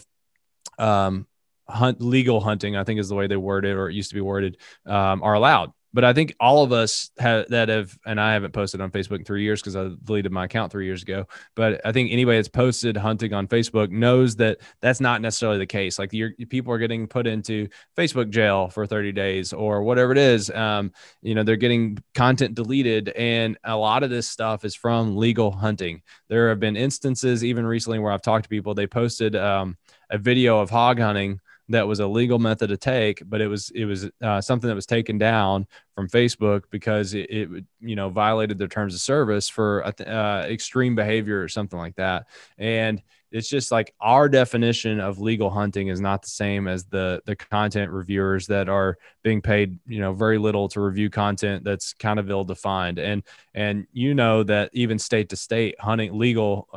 D: legal hunting, I think is the way they word it, or it used to be worded, are allowed. But I think all of us and I haven't posted on Facebook in 3 years because I deleted my account 3 years ago. But I think anybody that's posted hunting on Facebook knows that that's not necessarily the case. Like people are getting put into Facebook jail for 30 days or whatever it is. They're getting content deleted. And a lot of this stuff is from legal hunting. There have been instances even recently where I've talked to people, they posted a video of hog hunting that was a legal method to take, but it was something that was taken down from Facebook because it violated their terms of service for extreme behavior or something like that. And it's just like our definition of legal hunting is not the same as the content reviewers that are being paid, very little to review content that's kind of ill-defined. And that even state to state hunting legal,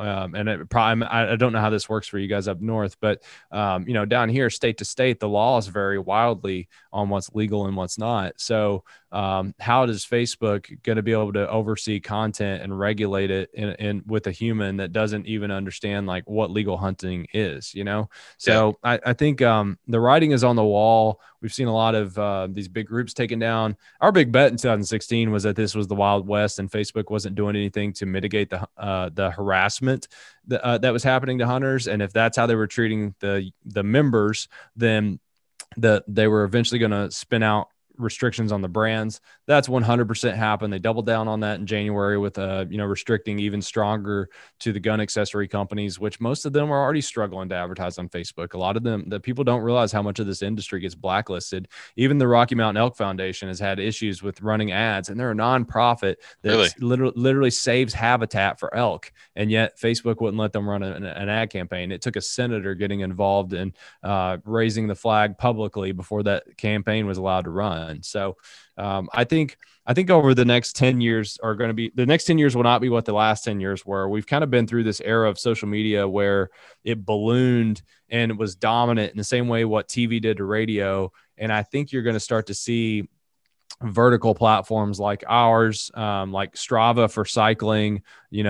D: I don't know how this works for you guys up north, but down here, state to state, the laws vary wildly on what's legal and what's not. So how does Facebook going to be able to oversee content and regulate it in with a human that doesn't even understand like what legal hunting is, So yeah. I think the writing is on the wall. We've seen a lot of these big groups taken down. Our big bet in 2016 was that this was the Wild West and Facebook wasn't doing anything to mitigate the harassment that was happening to hunters. And if that's how they were treating the members, then they were eventually going to spin out restrictions on the brands. That's 100% happened. They doubled down on that in January with restricting even stronger to the gun accessory companies, which most of them are already struggling to advertise on Facebook. A lot of them, the people don't realize how much of this industry gets blacklisted. Even the Rocky Mountain Elk Foundation has had issues with running ads, and they're a nonprofit that literally saves habitat for elk, and yet Facebook wouldn't let them run an ad campaign. It took a senator getting involved in raising the flag publicly before that campaign was allowed to run. So I think over the next 10 years the next 10 years will not be what the last 10 years were. We've kind of been through this era of social media where it ballooned and it was dominant in the same way what TV did to radio. And I think you're going to start to see vertical platforms like ours, like Strava for cycling,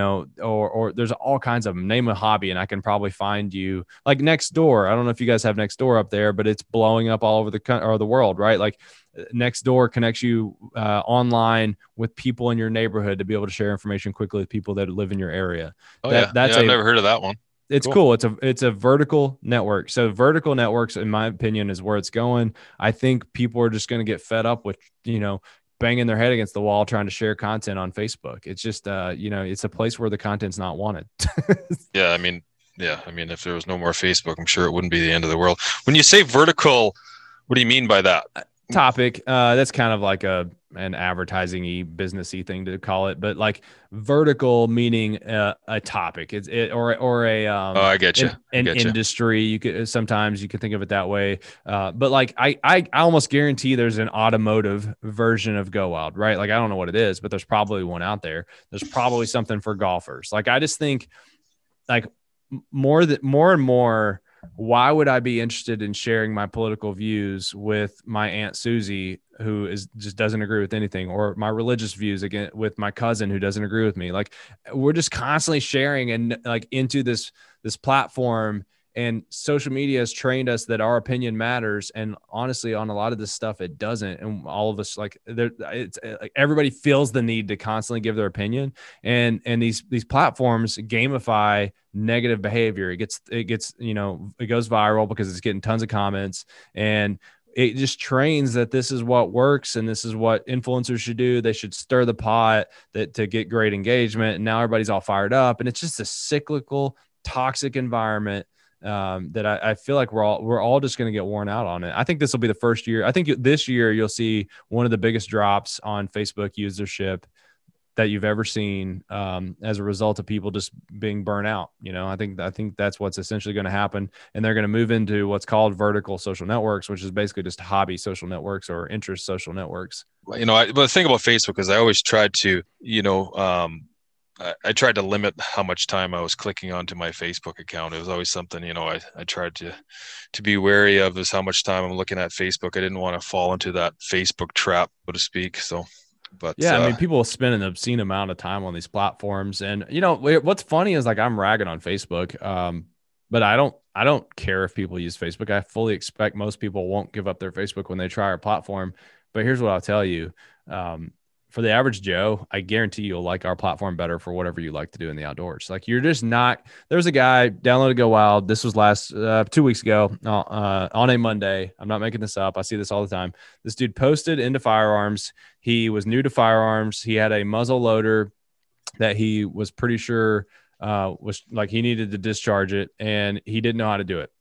D: or there's all kinds of them. Name a hobby and I can probably find you, like Nextdoor. I don't know if you guys have Nextdoor up there, but it's blowing up all over the world, right? Like Nextdoor connects you online with people in your neighborhood to be able to share information quickly with people that live in your area.
C: I've never heard of that one.
D: It's cool. It's a vertical network. So vertical networks, in my opinion, is where it's going. I think people are just going to get fed up with, banging their head against the wall, trying to share content on Facebook. It's just, it's a place where the content's not wanted.
C: Yeah. I mean, if there was no more Facebook, I'm sure it wouldn't be the end of the world. When you say vertical, what do you mean by that?
D: Topic. That's kind of like an advertising-y, business-y thing to call it, but like vertical meaning a topic. Or a
C: I get you.
D: An industry. You could sometimes you could think of it that way. But like I almost guarantee there's an automotive version of Go Wild, right? Like I don't know what it is, but there's probably one out there. There's probably something for golfers. Like I just think like more and more. Why would I be interested in sharing my political views with my Aunt Susie, who just doesn't agree with anything, or my religious views again with my cousin who doesn't agree with me? Like we're just constantly sharing and like into this platform, and social media has trained us that our opinion matters. And honestly, on a lot of this stuff, it doesn't. And all of us, like it's like everybody feels the need to constantly give their opinion, and these platforms gamify negative behavior. It goes viral because it's getting tons of comments, and it just trains that this is what works and this is what influencers should do. They should stir the pot to get great engagement. And now everybody's all fired up, and it's just a cyclical, toxic environment that I feel like we're all just going to get worn out on it. I think this will be the first year. I think this year you'll see one of the biggest drops on Facebook usership that you've ever seen as a result of people just being burnt out. I think that's what's essentially going to happen, and they're going to move into what's called vertical social networks, which is basically just hobby social networks or interest social networks.
C: But the thing about Facebook is I always tried to, I tried to limit how much time I was clicking onto my Facebook account. It was always something, I tried to be wary of, is how much time I'm looking at Facebook. I didn't want to fall into that Facebook trap, so to speak. So, but
D: yeah, I mean, people spend an obscene amount of time on these platforms, and what's funny is like I'm ragging on Facebook, but I don't care if people use Facebook. I fully expect most people won't give up their Facebook when they try our platform. But here's what I'll tell you. For the average Joe, I guarantee you'll like our platform better for whatever you like to do in the outdoors. Like you're just not, there's a guy downloaded Go Wild. This was last 2 weeks ago on a Monday. I'm not making this up. I see this all the time. This dude posted into firearms. He was new to firearms. He had a muzzle loader that he was pretty sure was like he needed to discharge it, and he didn't know how to do it.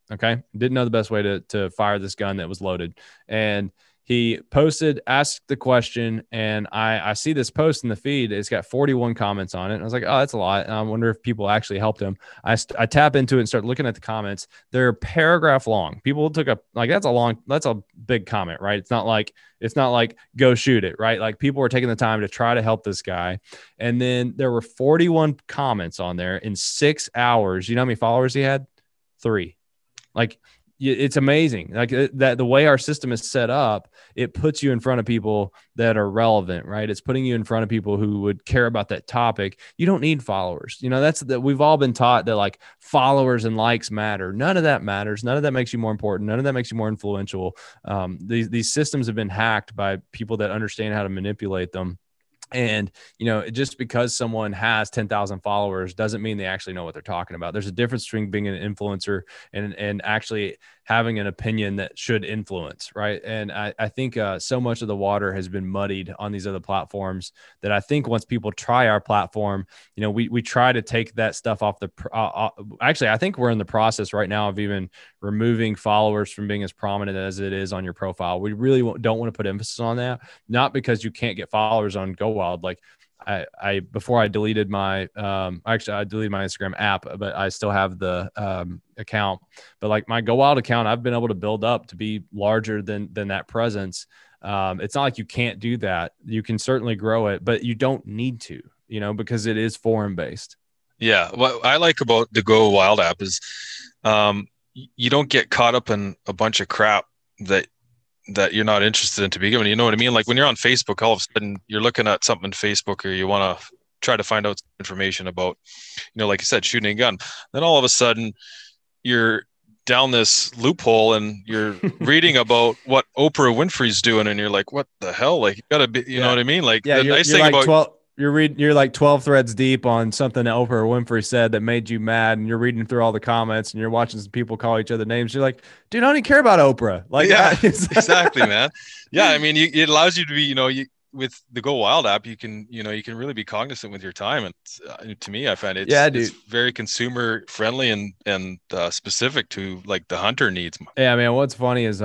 D: Okay. Didn't know the best way to fire this gun that was loaded. And he posted, asked the question, and I see this post in the feed. It's got 41 comments on it. And I was like, oh, that's a lot. And I wonder if people actually helped him. I tap into it and start looking at the comments. They're paragraph long. People took that's a big comment, right? It's not like go shoot it, right? Like people were taking the time to try to help this guy. And then there were 41 comments on there in 6 hours. You know how many followers he had? 3. Like, it's amazing. Like that, the way our system is set up, it puts you in front of people that are relevant, right? It's putting you in front of people who would care about that topic. You don't need followers. You know, that's that we've all been taught that like followers and likes matter. None of that matters. None of that makes you more important. None of that makes you more influential. These systems have been hacked by people that understand how to manipulate them. And, you know, just because someone has 10,000 followers doesn't mean they actually know what they're talking about. There's a difference between being an influencer and actually having an opinion that should influence, right? And I think so much of the water has been muddied on these other platforms that I think once people try our platform, you know, we try to take that stuff off the actually, I think we're in the process right now of even removing followers from being as prominent as it is on your profile. We really don't want to put emphasis on that, not because you can't get followers on Go Wild. Like I before I deleted my actually I deleted my Instagram app, but I still have the account. But like my Go Wild account, I've been able to build up to be larger than that presence. It's not like you can't do that. You can certainly grow it, but you don't need to, you know, because it is forum based.
C: Yeah, what I like about the Go Wild app is you don't get caught up in a bunch of crap that you're not interested in to begin with. You know what I mean? Like when you're on Facebook, all of a sudden you're looking at something in Facebook, or you want to try to find out information about, you know, like you said, shooting a gun. Then all of a sudden you're down this loophole and you're reading about what Oprah Winfrey's doing, and you're like, what the hell? Like you gotta be, you know what I mean? Like the nice thing about
D: you're like 12 threads deep on something that Oprah Winfrey said that made you mad, and you're reading through all the comments and you're watching some people call each other names. You're like, dude, I don't even care about Oprah. Like,
C: yeah, exactly, man. Yeah. I mean, it allows you to be, you know, with the Go Wild app, you can really be cognizant with your time. And to me, I find it's very consumer friendly and specific to like the hunter needs.
D: Yeah, man. What's funny is,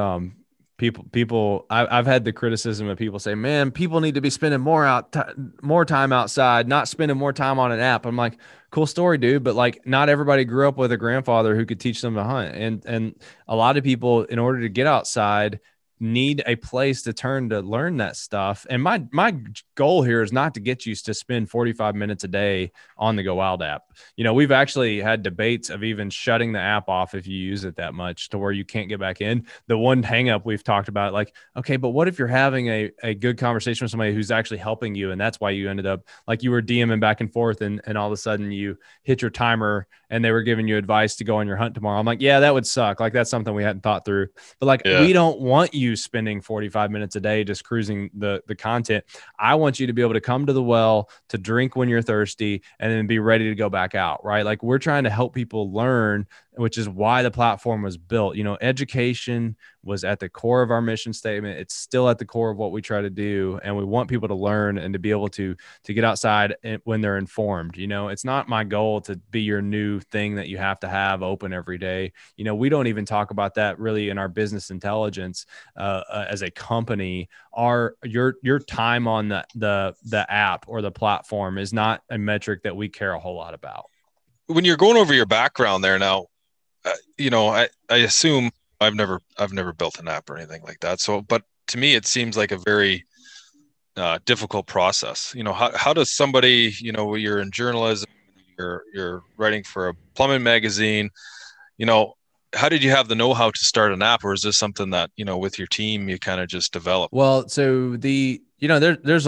D: people I've had the criticism of people say, man, people need to be spending more time outside, not spending more time on an app. I'm like, cool story, dude, but like not everybody grew up with a grandfather who could teach them to hunt, and a lot of people, in order to get outside, need a place to turn to learn that stuff. And my goal here is not to get you to spend 45 minutes a day on the Go Wild app. You know, we've actually had debates of even shutting the app off if you use it that much to where you can't get back in. The one hang up we've talked about, like, okay, but what if you're having a good conversation with somebody who's actually helping you, and that's why you ended up, like, you were DMing back and forth, and all of a sudden you hit your timer and they were giving you advice to go on your hunt tomorrow. I'm like, yeah, that would suck. Like, that's something we hadn't thought through. But like, we don't want you spending 45 minutes a day just cruising the content. I want you to be able to come to the well, to drink when you're thirsty, and then be ready to go back out, right? Like, we're trying to help people learn, which is why the platform was built. You know, education was at the core of our mission statement. It's still at the core of what we try to do. And we want people to learn and to be able to get outside when they're informed. You know, it's not my goal to be your new thing that you have to have open every day. You know, we don't even talk about that really in our business intelligence as a company. Your time on the app or the platform is not a metric that we care a whole lot about.
C: When you're going over your background there now, you know, I assume I've never built an app or anything like that. So, but to me, it seems like a very difficult process. You know, how does somebody, you know, you're in journalism, you're writing for a plumbing magazine, you know, how did you have the know-how to start an app, or is this something that, you know, with your team you kind of just developed?
D: Well, so there's a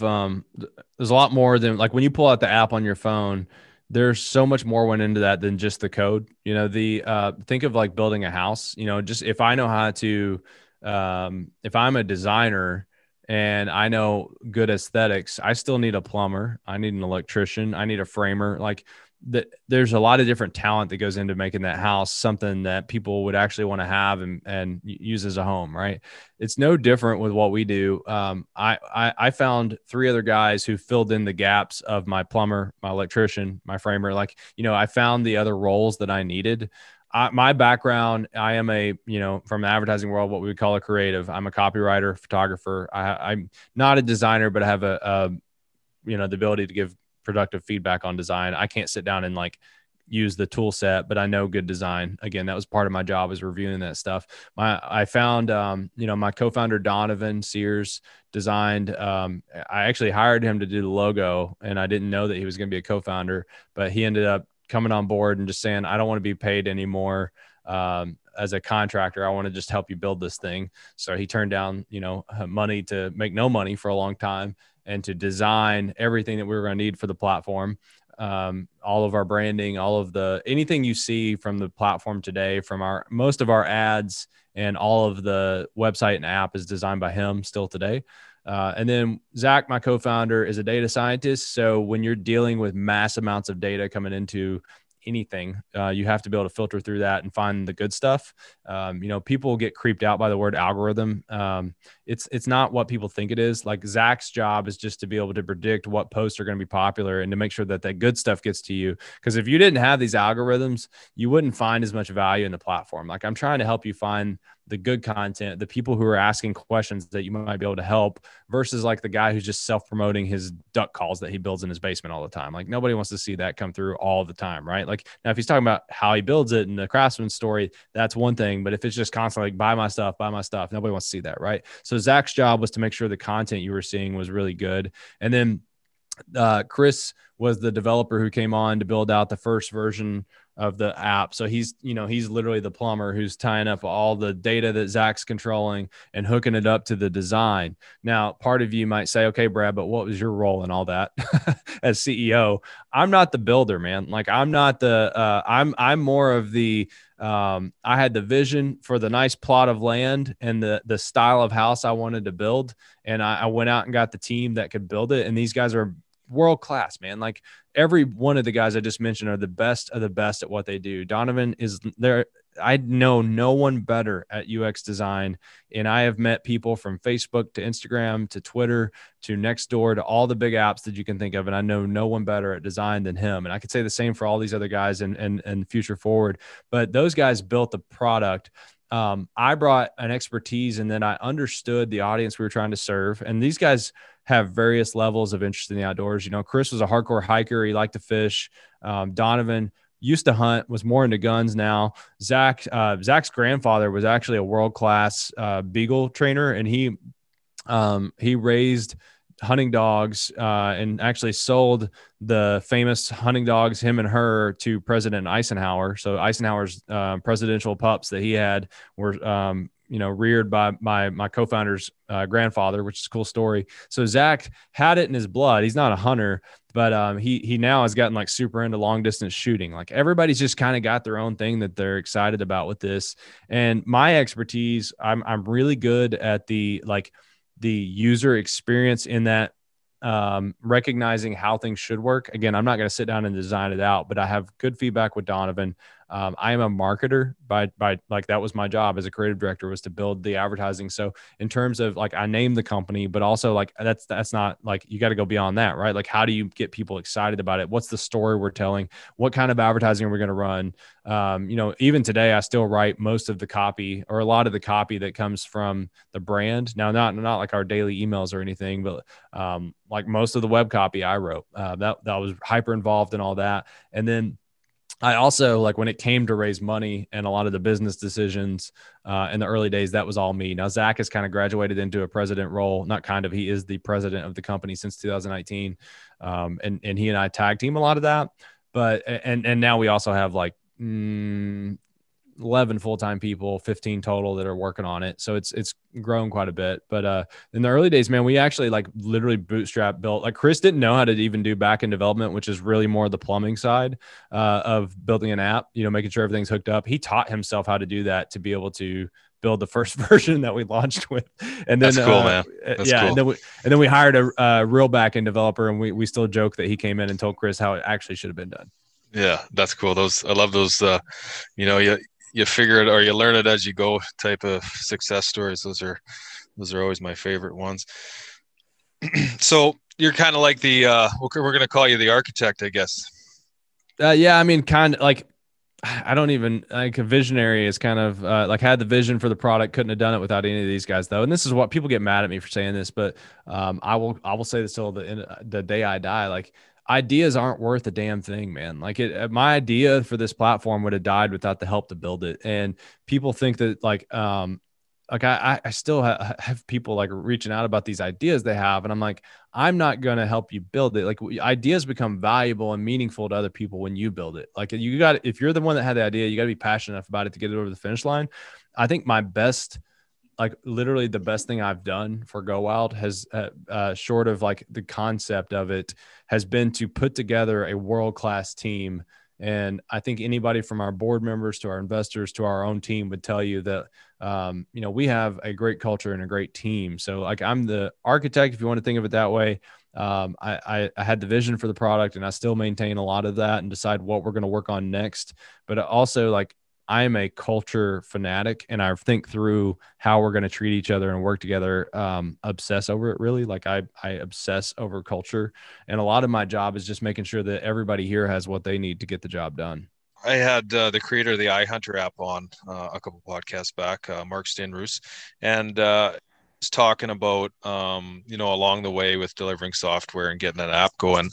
D: lot more than, like, when you pull out the app on your phone, there's so much more went into that than just the code. You know, think of like building a house. You know, just if I know how to, if I'm a designer and I know good aesthetics, I still need a plumber. I need an electrician. I need a framer. Like, there's a lot of different talent that goes into making that house something that people would actually want to have and use as a home, right? It's no different with what we do. I found 3 other guys who filled in the gaps of my plumber, my electrician, my framer. Like, you know, I found the other roles that I needed. my background, I am from the advertising world, what we would call a creative. I'm a copywriter, photographer. I'm not a designer, but I have the ability to give productive feedback on design. I can't sit down and like use the tool set, but I know good design. Again, that was part of my job, is reviewing that stuff. I found, my co-founder, Donovan Sears, designed, I actually hired him to do the logo, and I didn't know that he was going to be a co-founder, but he ended up coming on board and just saying, I don't want to be paid anymore. As a contractor, I want to just help you build this thing. So he turned down, money to make no money for a long time, and to design everything that we were going to need for the platform. All of our branding, anything you see from the platform today, from most of our ads and all of the website and app, is designed by him still today. And then Zach, my co-founder, is a data scientist. So when you're dealing with mass amounts of data coming into anything, you have to be able to filter through that and find the good stuff. People get creeped out by the word algorithm. It's not what people think it is. Like, Zach's job is just to be able to predict what posts are going to be popular and to make sure that that good stuff gets to you. Because if you didn't have these algorithms, you wouldn't find as much value in the platform. Like, I'm trying to help you find the good content, the people who are asking questions that you might be able to help, versus like the guy who's just self-promoting his duck calls that he builds in his basement all the time. Like, nobody wants to see that come through all the time, right? Like, now if he's talking about how he builds it and the craftsman story, that's one thing. But if it's just constantly like, buy my stuff, nobody wants to see that, right? So Zach's job was to make sure the content you were seeing was really good. And then Chris was the developer who came on to build out the first version of the app. So he's literally the plumber who's tying up all the data that Zach's controlling and hooking it up to the design. Now, part of you might say, okay, Brad, but what was your role in all that as CEO? I'm not the builder, man. Like, I'm not I'm more of the, I had the vision for the nice plot of land and the style of house I wanted to build. And I went out and got the team that could build it. And these guys are world-class, man. Like, every one of the guys I just mentioned are the best of the best at what they do. Donovan is there. I know no one better at UX design. And I have met people from Facebook to Instagram to Twitter to Nextdoor to all the big apps that you can think of. And I know no one better at design than him. And I could say the same for all these other guys and Future Forward. But those guys built the product. I brought an expertise, and then I understood the audience we were trying to serve. And these guys have various levels of interest in the outdoors. Chris was a hardcore hiker. He liked to fish. Donovan used to hunt, was more into guns now. Zach's grandfather was actually a world-class beagle trainer, and he raised hunting dogs and actually sold the famous hunting dogs, him and her, to President Eisenhower. So Eisenhower's presidential pups that he had were reared by my co-founder's grandfather, which is a cool story. So Zach had it in his blood. He's not a hunter, but he now has gotten like super into long distance shooting. Like, everybody's just kind of got their own thing that they're excited about with this. And my expertise, I'm really good at the user experience in that, recognizing how things should work. Again, I'm not going to sit down and design it out, but I have good feedback with Donovan. I am a marketer by like, that was my job as a creative director, was to build the advertising. So in terms of like, I named the company, but also like, that's not like, you got to go beyond that, right? Like, how do you get people excited about it? What's the story we're telling? What kind of advertising are we going to run? Even today, I still write most of the copy, or a lot of the copy that comes from the brand. Now, not like our daily emails or anything, but like most of the web copy I wrote, that was hyper involved in all that. And then I also, like, when it came to raise money and a lot of the business decisions in the early days, that was all me. Now, Zach has kind of graduated into a president role, he is the president of the company since 2019. And he and I tag team a lot of that, but, and now we also have like 11 full-time people, 15 total that are working on it. So it's grown quite a bit. But in the early days, man, we actually like literally bootstrap built. Like, Chris didn't know how to even do back-end development, which is really more the plumbing side of building an app, making sure everything's hooked up. He taught himself how to do that to be able to build the first version that we launched with. And then,
C: that's cool, man. That's cool.
D: And then we hired a real back-end developer, and we still joke that he came in and told Chris how it actually should have been done.
C: Yeah, that's cool. I love those, you figure it or you learn it as you go type of success stories. Those are always my favorite ones. So you're kind of like the, we're going to call you the architect, I guess.
D: Yeah. I mean, kind of like, I don't even like a visionary is kind of like had the vision for the product, couldn't have done it without any of these guys though. And this is what people get mad at me for saying this, but I will say this till the day I die. Like ideas aren't worth a damn thing, man. Like my idea for this platform would have died without the help to build it. And people think that like I still have people like reaching out about these ideas they have. And I'm like, I'm not going to help you build it. Like ideas become valuable and meaningful to other people when you build it. Like if you're the one that had the idea, you got to be passionate enough about it to get it over the finish line. I think my best, like literally the best thing I've done for Go Wild has short of like the concept of it has been to put together a world-class team. And I think anybody from our board members to our investors to our own team would tell you that, we have a great culture and a great team. So like I'm the architect, if you want to think of it that way. I had the vision for the product and I still maintain a lot of that and decide what we're going to work on next. But also like I am a culture fanatic and I think through how we're going to treat each other and work together, obsess over it really. Like I obsess over culture. And a lot of my job is just making sure that everybody here has what they need to get the job done.
C: I had the creator of the iHunter app on a couple podcasts back, Mark Steinroos, and was talking about, along the way with delivering software and getting an app going,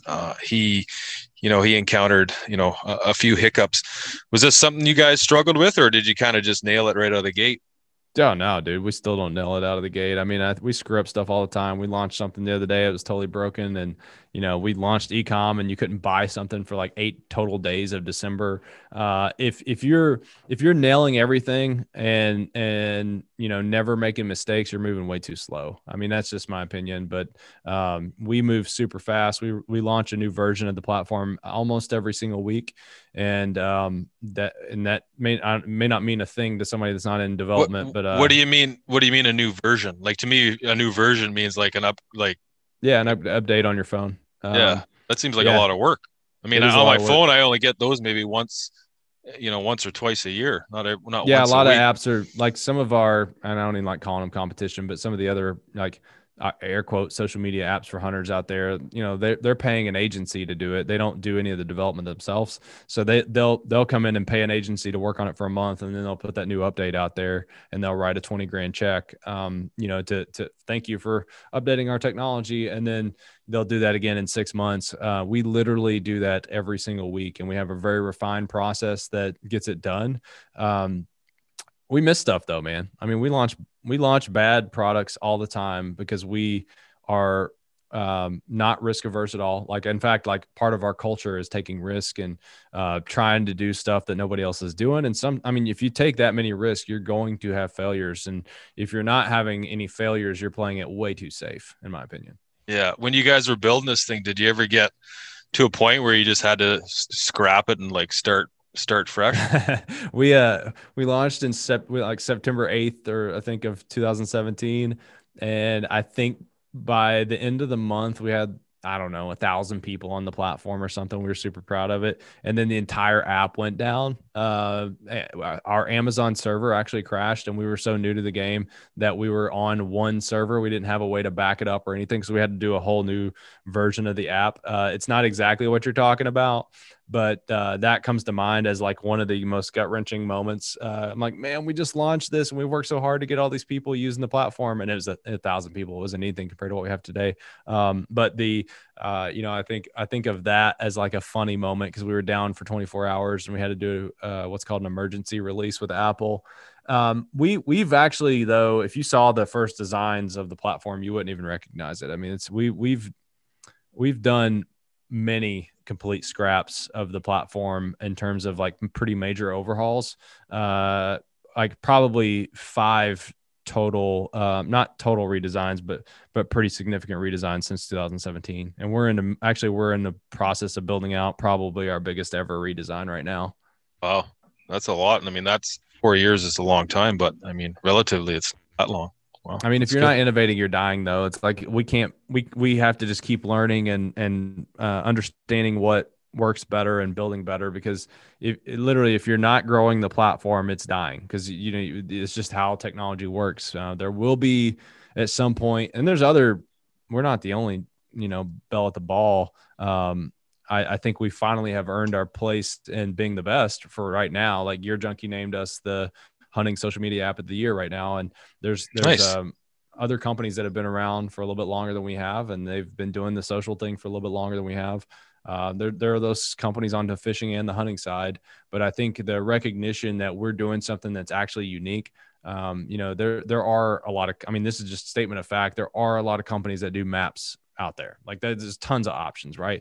C: he encountered, a few hiccups. Was this something you guys struggled with, or did you kind of just nail it right out of the gate?
D: Oh, no, dude. We still don't nail it out of the gate. I mean, we screw up stuff all the time. We launched something the other day. It was totally broken. And, we launched ecom and you couldn't buy something for like 8 total days of December. If you're nailing everything and, never making mistakes, you're moving way too slow. I mean, that's just my opinion, but we move super fast. We launch a new version of the platform almost every single week. And that may not mean a thing to somebody that's not in development.
C: What do you mean? What do you mean a new version? Like to me, a new version means like an
D: update on your phone.
C: That seems like a lot of work. I mean, on my phone, I only get those maybe once or twice a year. Not
D: a lot
C: of
D: apps are like some of our, and I don't even like calling them competition, but some of the other like air quote social media apps for hunters out there, they're paying an agency to do it. They don't do any of the development themselves. So they'll come in and pay an agency to work on it for a month. And then they'll put that new update out there and they'll write a 20 grand check, to thank you for updating our technology. And then they'll do that again in 6 months. We literally do that every single week. And we have a very refined process that gets it done. We miss stuff though, man. I mean, we launch bad products all the time because we are not risk averse at all. Like, in fact, like part of our culture is taking risk and trying to do stuff that nobody else is doing. And if you take that many risks, you're going to have failures. And if you're not having any failures, you're playing it way too safe, in my opinion.
C: Yeah. When you guys were building this thing, did you ever get to a point where you just had to scrap it and like start fresh?
D: We launched in September 8th or I think of 2017. And I think by the end of the month, we had, I don't know, 1,000 people on the platform or something. We were super proud of it. And then the entire app went down. Our Amazon server actually crashed and we were so new to the game that we were on one server. We didn't have a way to back it up or anything. So we had to do a whole new version of the app. It's not exactly what you're talking about, but that comes to mind as like one of the most gut-wrenching moments. I'm like, man, we just launched this and we worked so hard to get all these people using the platform, and it was 1,000 people. It wasn't anything compared to what we have today. But I think of that as like a funny moment because we were down for 24 hours and we had to do what's called an emergency release with Apple. We've actually, though, if you saw the first designs of the platform, you wouldn't even recognize it. I mean, we've done many complete scraps of the platform in terms of like pretty major overhauls, like probably 5 total, not total redesigns, but pretty significant redesigns since 2017. And we're in the process of building out probably our biggest ever redesign right now.
C: Wow. That's a lot. And I mean, that's 4 years is a long time, but I mean, relatively it's not long. Wow.
D: I mean, if you're not innovating, you're dying though. It's like, we have to just keep learning and understanding what works better and building better, because if you're not growing the platform, it's dying, because it's just how technology works. There will be at some point, and we're not the only bell at the ball. I think we finally have earned our place in being the best for right now. Like Gear Junkie named us the hunting social media app of the year right now. And there's
C: Nice.
D: other companies that have been around for a little bit longer than we have, and they've been doing the social thing for a little bit longer than we have. There are those companies on the fishing and the hunting side, but I think the recognition that we're doing something that's actually unique. There are a lot of, I mean, this is just a statement of fact. There are a lot of companies that do maps out there. Like there's tons of options, right?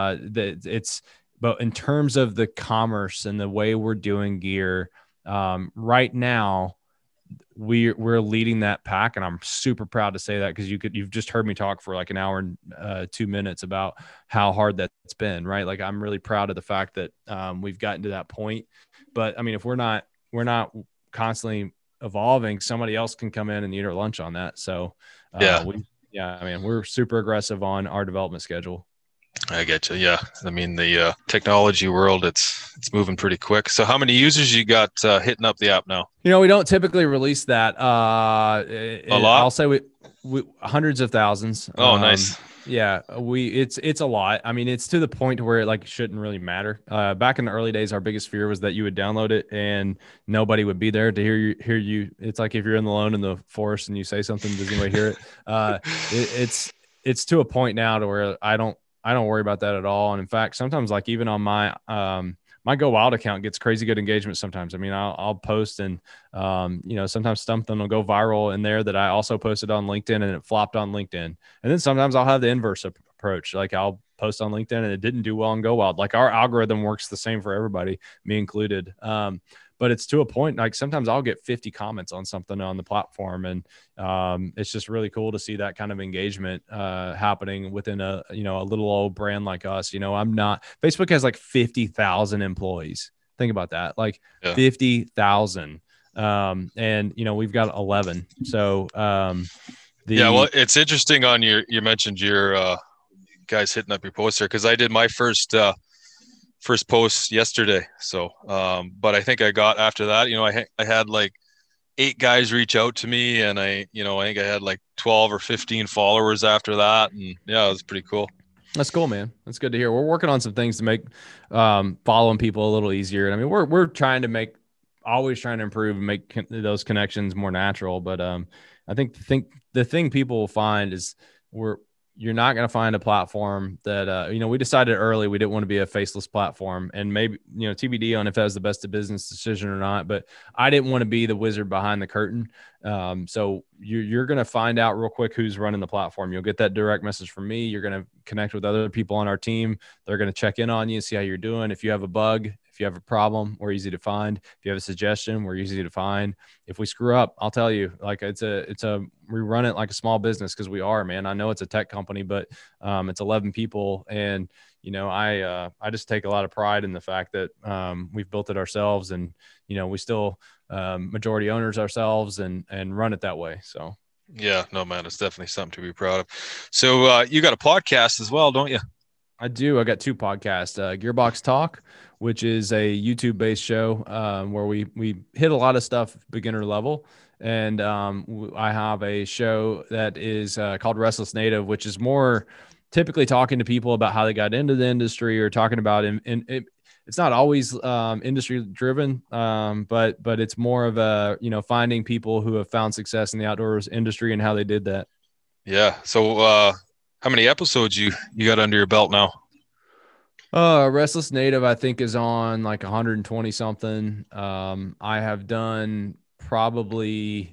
D: But in terms of the commerce and the way we're doing gear, right now, we're leading that pack, and I'm super proud to say that, because you've just heard me talk for like an hour and 2 minutes about how hard that's been, right? Like I'm really proud of the fact that we've gotten to that point. But I mean, if we're not constantly evolving, somebody else can come in and eat our lunch on that. So we're super aggressive on our development schedule.
C: I get you. Yeah. I mean, the technology world, it's moving pretty quick. So how many users you got hitting up the app now?
D: We don't typically release that. A
C: lot?
D: I'll say we hundreds of thousands.
C: Oh, nice.
D: Yeah, it's a lot. I mean, it's to the point where it like shouldn't really matter. Back in the early days, our biggest fear was that you would download it and nobody would be there to hear you. It's like if you're alone in the forest and you say something, does anybody hear it? It's to a point now to where I don't worry about that at all. And in fact, sometimes like even on my my Go Wild account gets crazy good engagement sometimes. I mean, I'll post and sometimes something will go viral in there that I also posted on LinkedIn and it flopped on LinkedIn. And then sometimes I'll have the inverse approach. Like I'll post on LinkedIn and it didn't do well on Go Wild. Like our algorithm works the same for everybody, me included. But it's to a point, like sometimes I'll get 50 comments on something on the platform. And it's just really cool to see that kind of engagement happening within a little old brand like us. Facebook has like 50,000 employees. Think about that. Like 50,000. And we've got 11. So
C: well, it's interesting on you mentioned your guys hitting up your poster, because I did my first post yesterday. So, but I think I got after that, I had like 8 guys reach out to me, and I think I had like 12 or 15 followers after that. And yeah, it was pretty cool.
D: That's cool, man. That's good to hear. We're working on some things to make following people a little easier. And I mean, we're always trying to improve and make those connections more natural. But I think the thing people will find is you're not going to find a platform that, we decided early we didn't want to be a faceless platform, and maybe, TBD on if that was the best business decision or not, but I didn't want to be the wizard behind the curtain. So you're going to find out real quick who's running the platform. You'll get that direct message from me. You're going to connect with other people on our team. They're going to check in on you, see how you're doing. If you have a bug, if you have a problem, we're easy to find. If you have a suggestion, we're easy to find. If we screw up, I'll tell you, like we run it like a small business, because we are, man. I know it's a tech company, but it's 11 people. And, I just take a lot of pride in the fact that we've built it ourselves, and, we still majority owners ourselves and run it that way. So.
C: Yeah, no, man, it's definitely something to be proud of. So you got a podcast as well, don't you?
D: I do. I got 2 podcasts, Gearbox Talk, which is a YouTube based show where we hit a lot of stuff beginner level. And I have a show that is called Restless Native, which is more typically talking to people about how they got into the industry, or talking about it's not always industry driven, but it's more of a, finding people who have found success in the outdoors industry and how they did that.
C: Yeah. So how many episodes you got under your belt now?
D: Restless Native, I think, is on like 120 something. I have done probably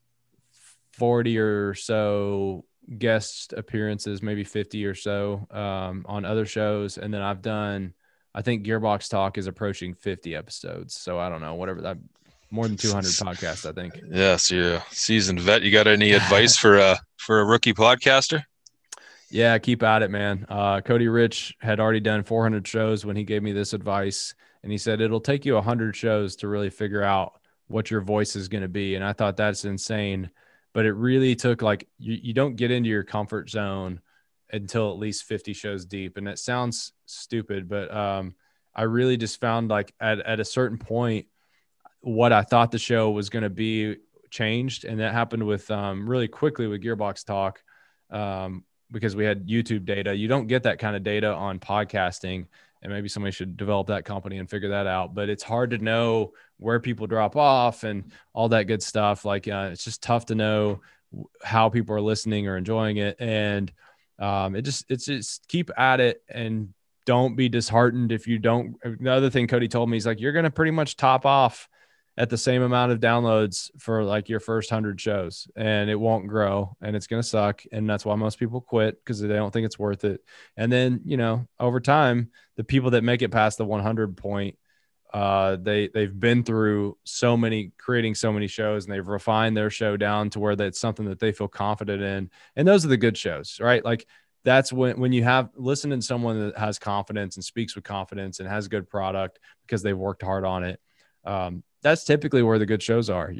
D: 40 or so guest appearances, maybe 50 or so on other shows. And then I think Gearbox Talk is approaching 50 episodes. So I don't know, whatever that, more than 200 podcasts, I think.
C: Yeah. So you're a seasoned vet. You got any advice for a rookie podcaster?
D: Yeah, keep at it, man. Cody Rich had already done 400 shows when he gave me this advice. And he said, it'll take you 100 shows to really figure out what your voice is going to be. And I thought that's insane. But it really took you don't get into your comfort zone until at least 50 shows deep. And it sounds stupid, but I really just found like at a certain point, what I thought the show was going to be changed. And that happened with really quickly with Gearbox Talk. because we had YouTube data. You don't get that kind of data on podcasting, and maybe somebody should develop that company and figure that out. But it's hard to know where people drop off and all that good stuff. Like it's just tough to know how people are listening or enjoying it. And it's just keep at it and don't be disheartened if you don't. The other thing Cody told me, he's like, you're going to pretty much top off at the same amount of downloads for like your first 100 shows, and it won't grow, and it's going to suck. And that's why most people quit, because they don't think it's worth it. And then, over time, the people that make it past the 100 point, they've been through creating so many shows, and they've refined their show down to where that's something that they feel confident in. And those are the good shows, right? Like that's when you have listened to someone that has confidence and speaks with confidence and has a good product because they've worked hard on it. That's typically where the good shows are.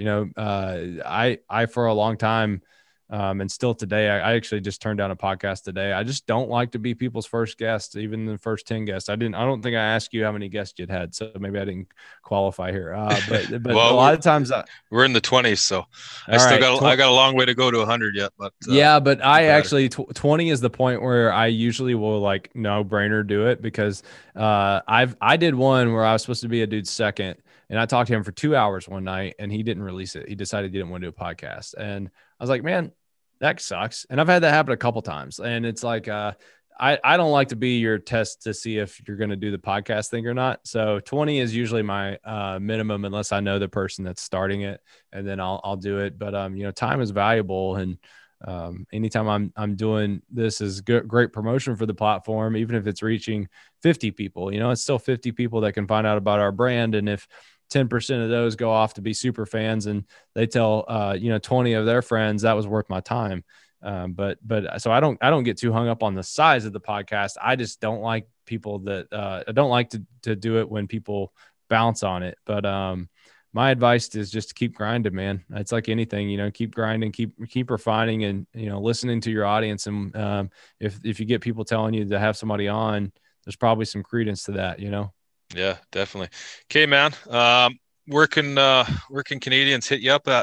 D: I for a long time, and still today, I actually just turned down a podcast today. I just don't like to be people's first guest, even the first 10 guests. I don't think I asked you how many guests you'd had, so maybe I didn't qualify here. But
C: well,
D: a lot of times
C: we're in the 20s, so I got a long way to go to 100 yet. But
D: but I actually 20 is the point where I usually will like no brainer do it, because I did one where I was supposed to be a dude's second. And I talked to him for 2 hours one night, and he didn't release it. He decided he didn't want to do a podcast. And I was like, man, that sucks. And I've had that happen a couple times. And it's like, I don't like to be your test to see if you're going to do the podcast thing or not. So 20 is usually my minimum, unless I know the person that's starting it, and then I'll do it. But, time is valuable. And anytime I'm doing this is great promotion for the platform, even if it's reaching 50 people, it's still 50 people that can find out about our brand. And if 10% of those go off to be super fans and they tell 20 of their friends, that was worth my time. But so I don't get too hung up on the size of the podcast. I just don't like people that I don't like to do it when people bounce on it. But my advice is just to keep grinding, man. It's like anything, keep grinding, keep refining, and listening to your audience. And if you get people telling you to have somebody on, there's probably some credence to that.
C: Yeah, definitely. Okay, man. Where can Canadians hit you up at?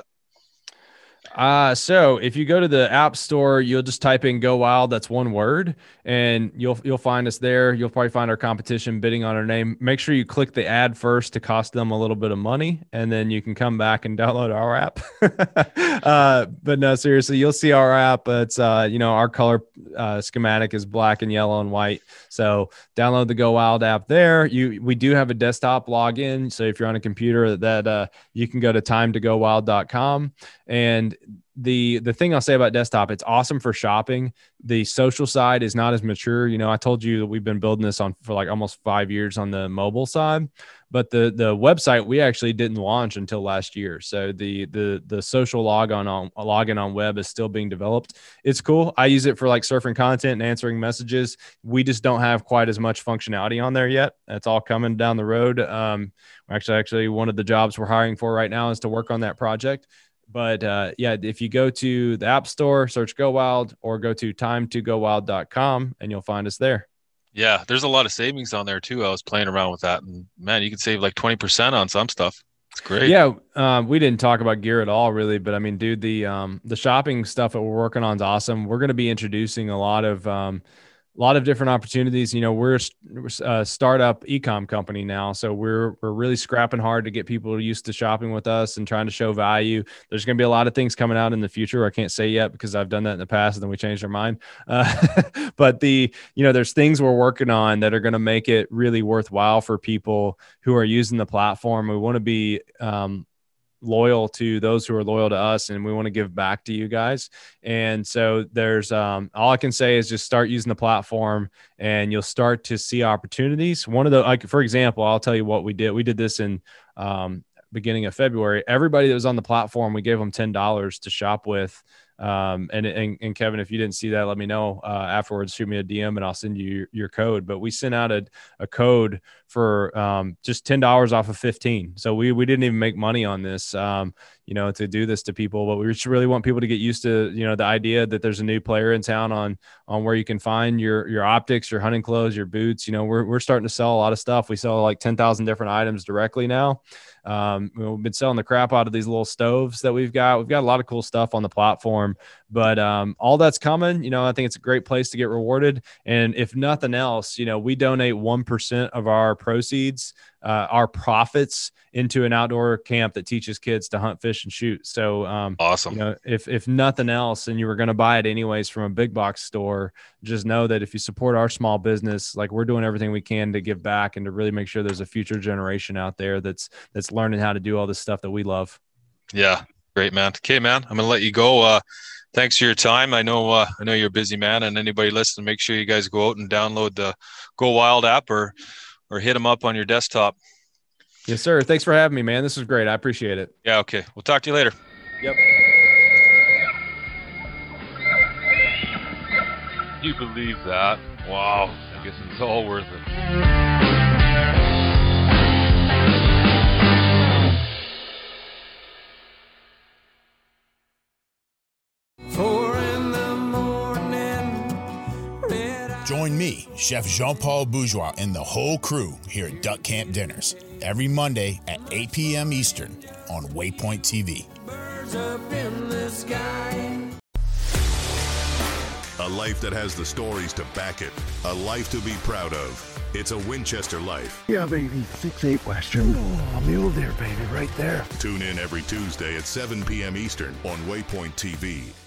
D: So if you go to the App Store, you'll just type in Go Wild. That's one word, and you'll find us there. You'll probably find our competition bidding on our name. Make sure you click the ad first to cost them a little bit of money, and then you can come back and download our app. But no, seriously, you'll see our app. It's our color schematic is black and yellow and white. So download the Go Wild app there. We do have a desktop login, so if you're on a computer, that you can go to timetogowild.com. And the thing I'll say about desktop, it's awesome for shopping. The social side is not as mature. I told you that we've been building this for like almost 5 years on the mobile side, but the website we actually didn't launch until last year. So the social login on web is still being developed. It's cool. I use it for like surfing content and answering messages. We just don't have quite as much functionality on there yet. That's all coming down the road. Actually, one of the jobs we're hiring for right now is to work on that project. But if you go to the App Store, search Go Wild, or go to timetogowild.com, and you'll find us there.
C: Yeah, there's a lot of savings on there too. I was playing around with that, and man, you can save like 20% on some stuff. It's great.
D: Yeah, we didn't talk about gear at all, really, but I mean, dude, the shopping stuff that we're working on is awesome. We're going to be introducing a lot of different opportunities. We're a startup e-com company now, so we're really scrapping hard to get people used to shopping with us and trying to show value. There's going to be a lot of things coming out in the future. I can't say yet because I've done that in the past and then we changed our mind. But there's things we're working on that are going to make it really worthwhile for people who are using the platform. We want to be loyal to those who are loyal to us, and we want to give back to you guys. And so there's all I can say is just start using the platform and you'll start to see opportunities. One of the, like, for example, I'll tell you what we did this in beginning of February. Everybody that was on the platform, we gave them $10 to shop with. And Kevin, if you didn't see that, let me know afterwards. Shoot me a DM and I'll send you your code. But we sent out a code for just $10 off of 15. So we didn't even make money on this, to do this to people. But we just really want people to get used to the idea that there's a new player in town on where you can find your optics, your hunting clothes, your boots. We're starting to sell a lot of stuff. We sell like 10,000 different items directly now. We've been selling the crap out of these little stoves that we've got. We've got a lot of cool stuff on the platform, But all that's coming. You know, I think it's a great place to get rewarded. And if nothing else, you know, we donate 1% of our proceeds, our profits, into an outdoor camp that teaches kids to hunt, fish, and shoot. So
C: awesome.
D: You know, if nothing else, and you were going to buy it anyways from a big box store, just know that if you support our small business, like, we're doing everything we can to give back and to really make sure there's a future generation out there that's learning how to do all this stuff that we love.
C: Yeah. Great, man. Okay, man, I'm going to let you go. Thanks for your time. I know you're a busy man, and anybody listening, make sure you guys go out and download the Go Wild app or hit them up on your desktop.
D: Yes, sir. Thanks for having me, man. This was great. I appreciate it.
C: Yeah. Okay. We'll talk to you later.
D: Yep.
E: You believe that? Wow. I guess it's all worth it.
F: Join me, Chef Jean-Paul Bourgeois, and the whole crew here at Duck Camp Dinners every Monday at 8 p.m. Eastern on Waypoint TV. Birds up in the sky.
G: A life that has the stories to back it. A life to be proud of. It's a Winchester life.
H: Yeah, baby. 6'8" Western. Oh, mule deer, baby, right there.
G: Tune in every Tuesday at 7 p.m. Eastern on Waypoint TV.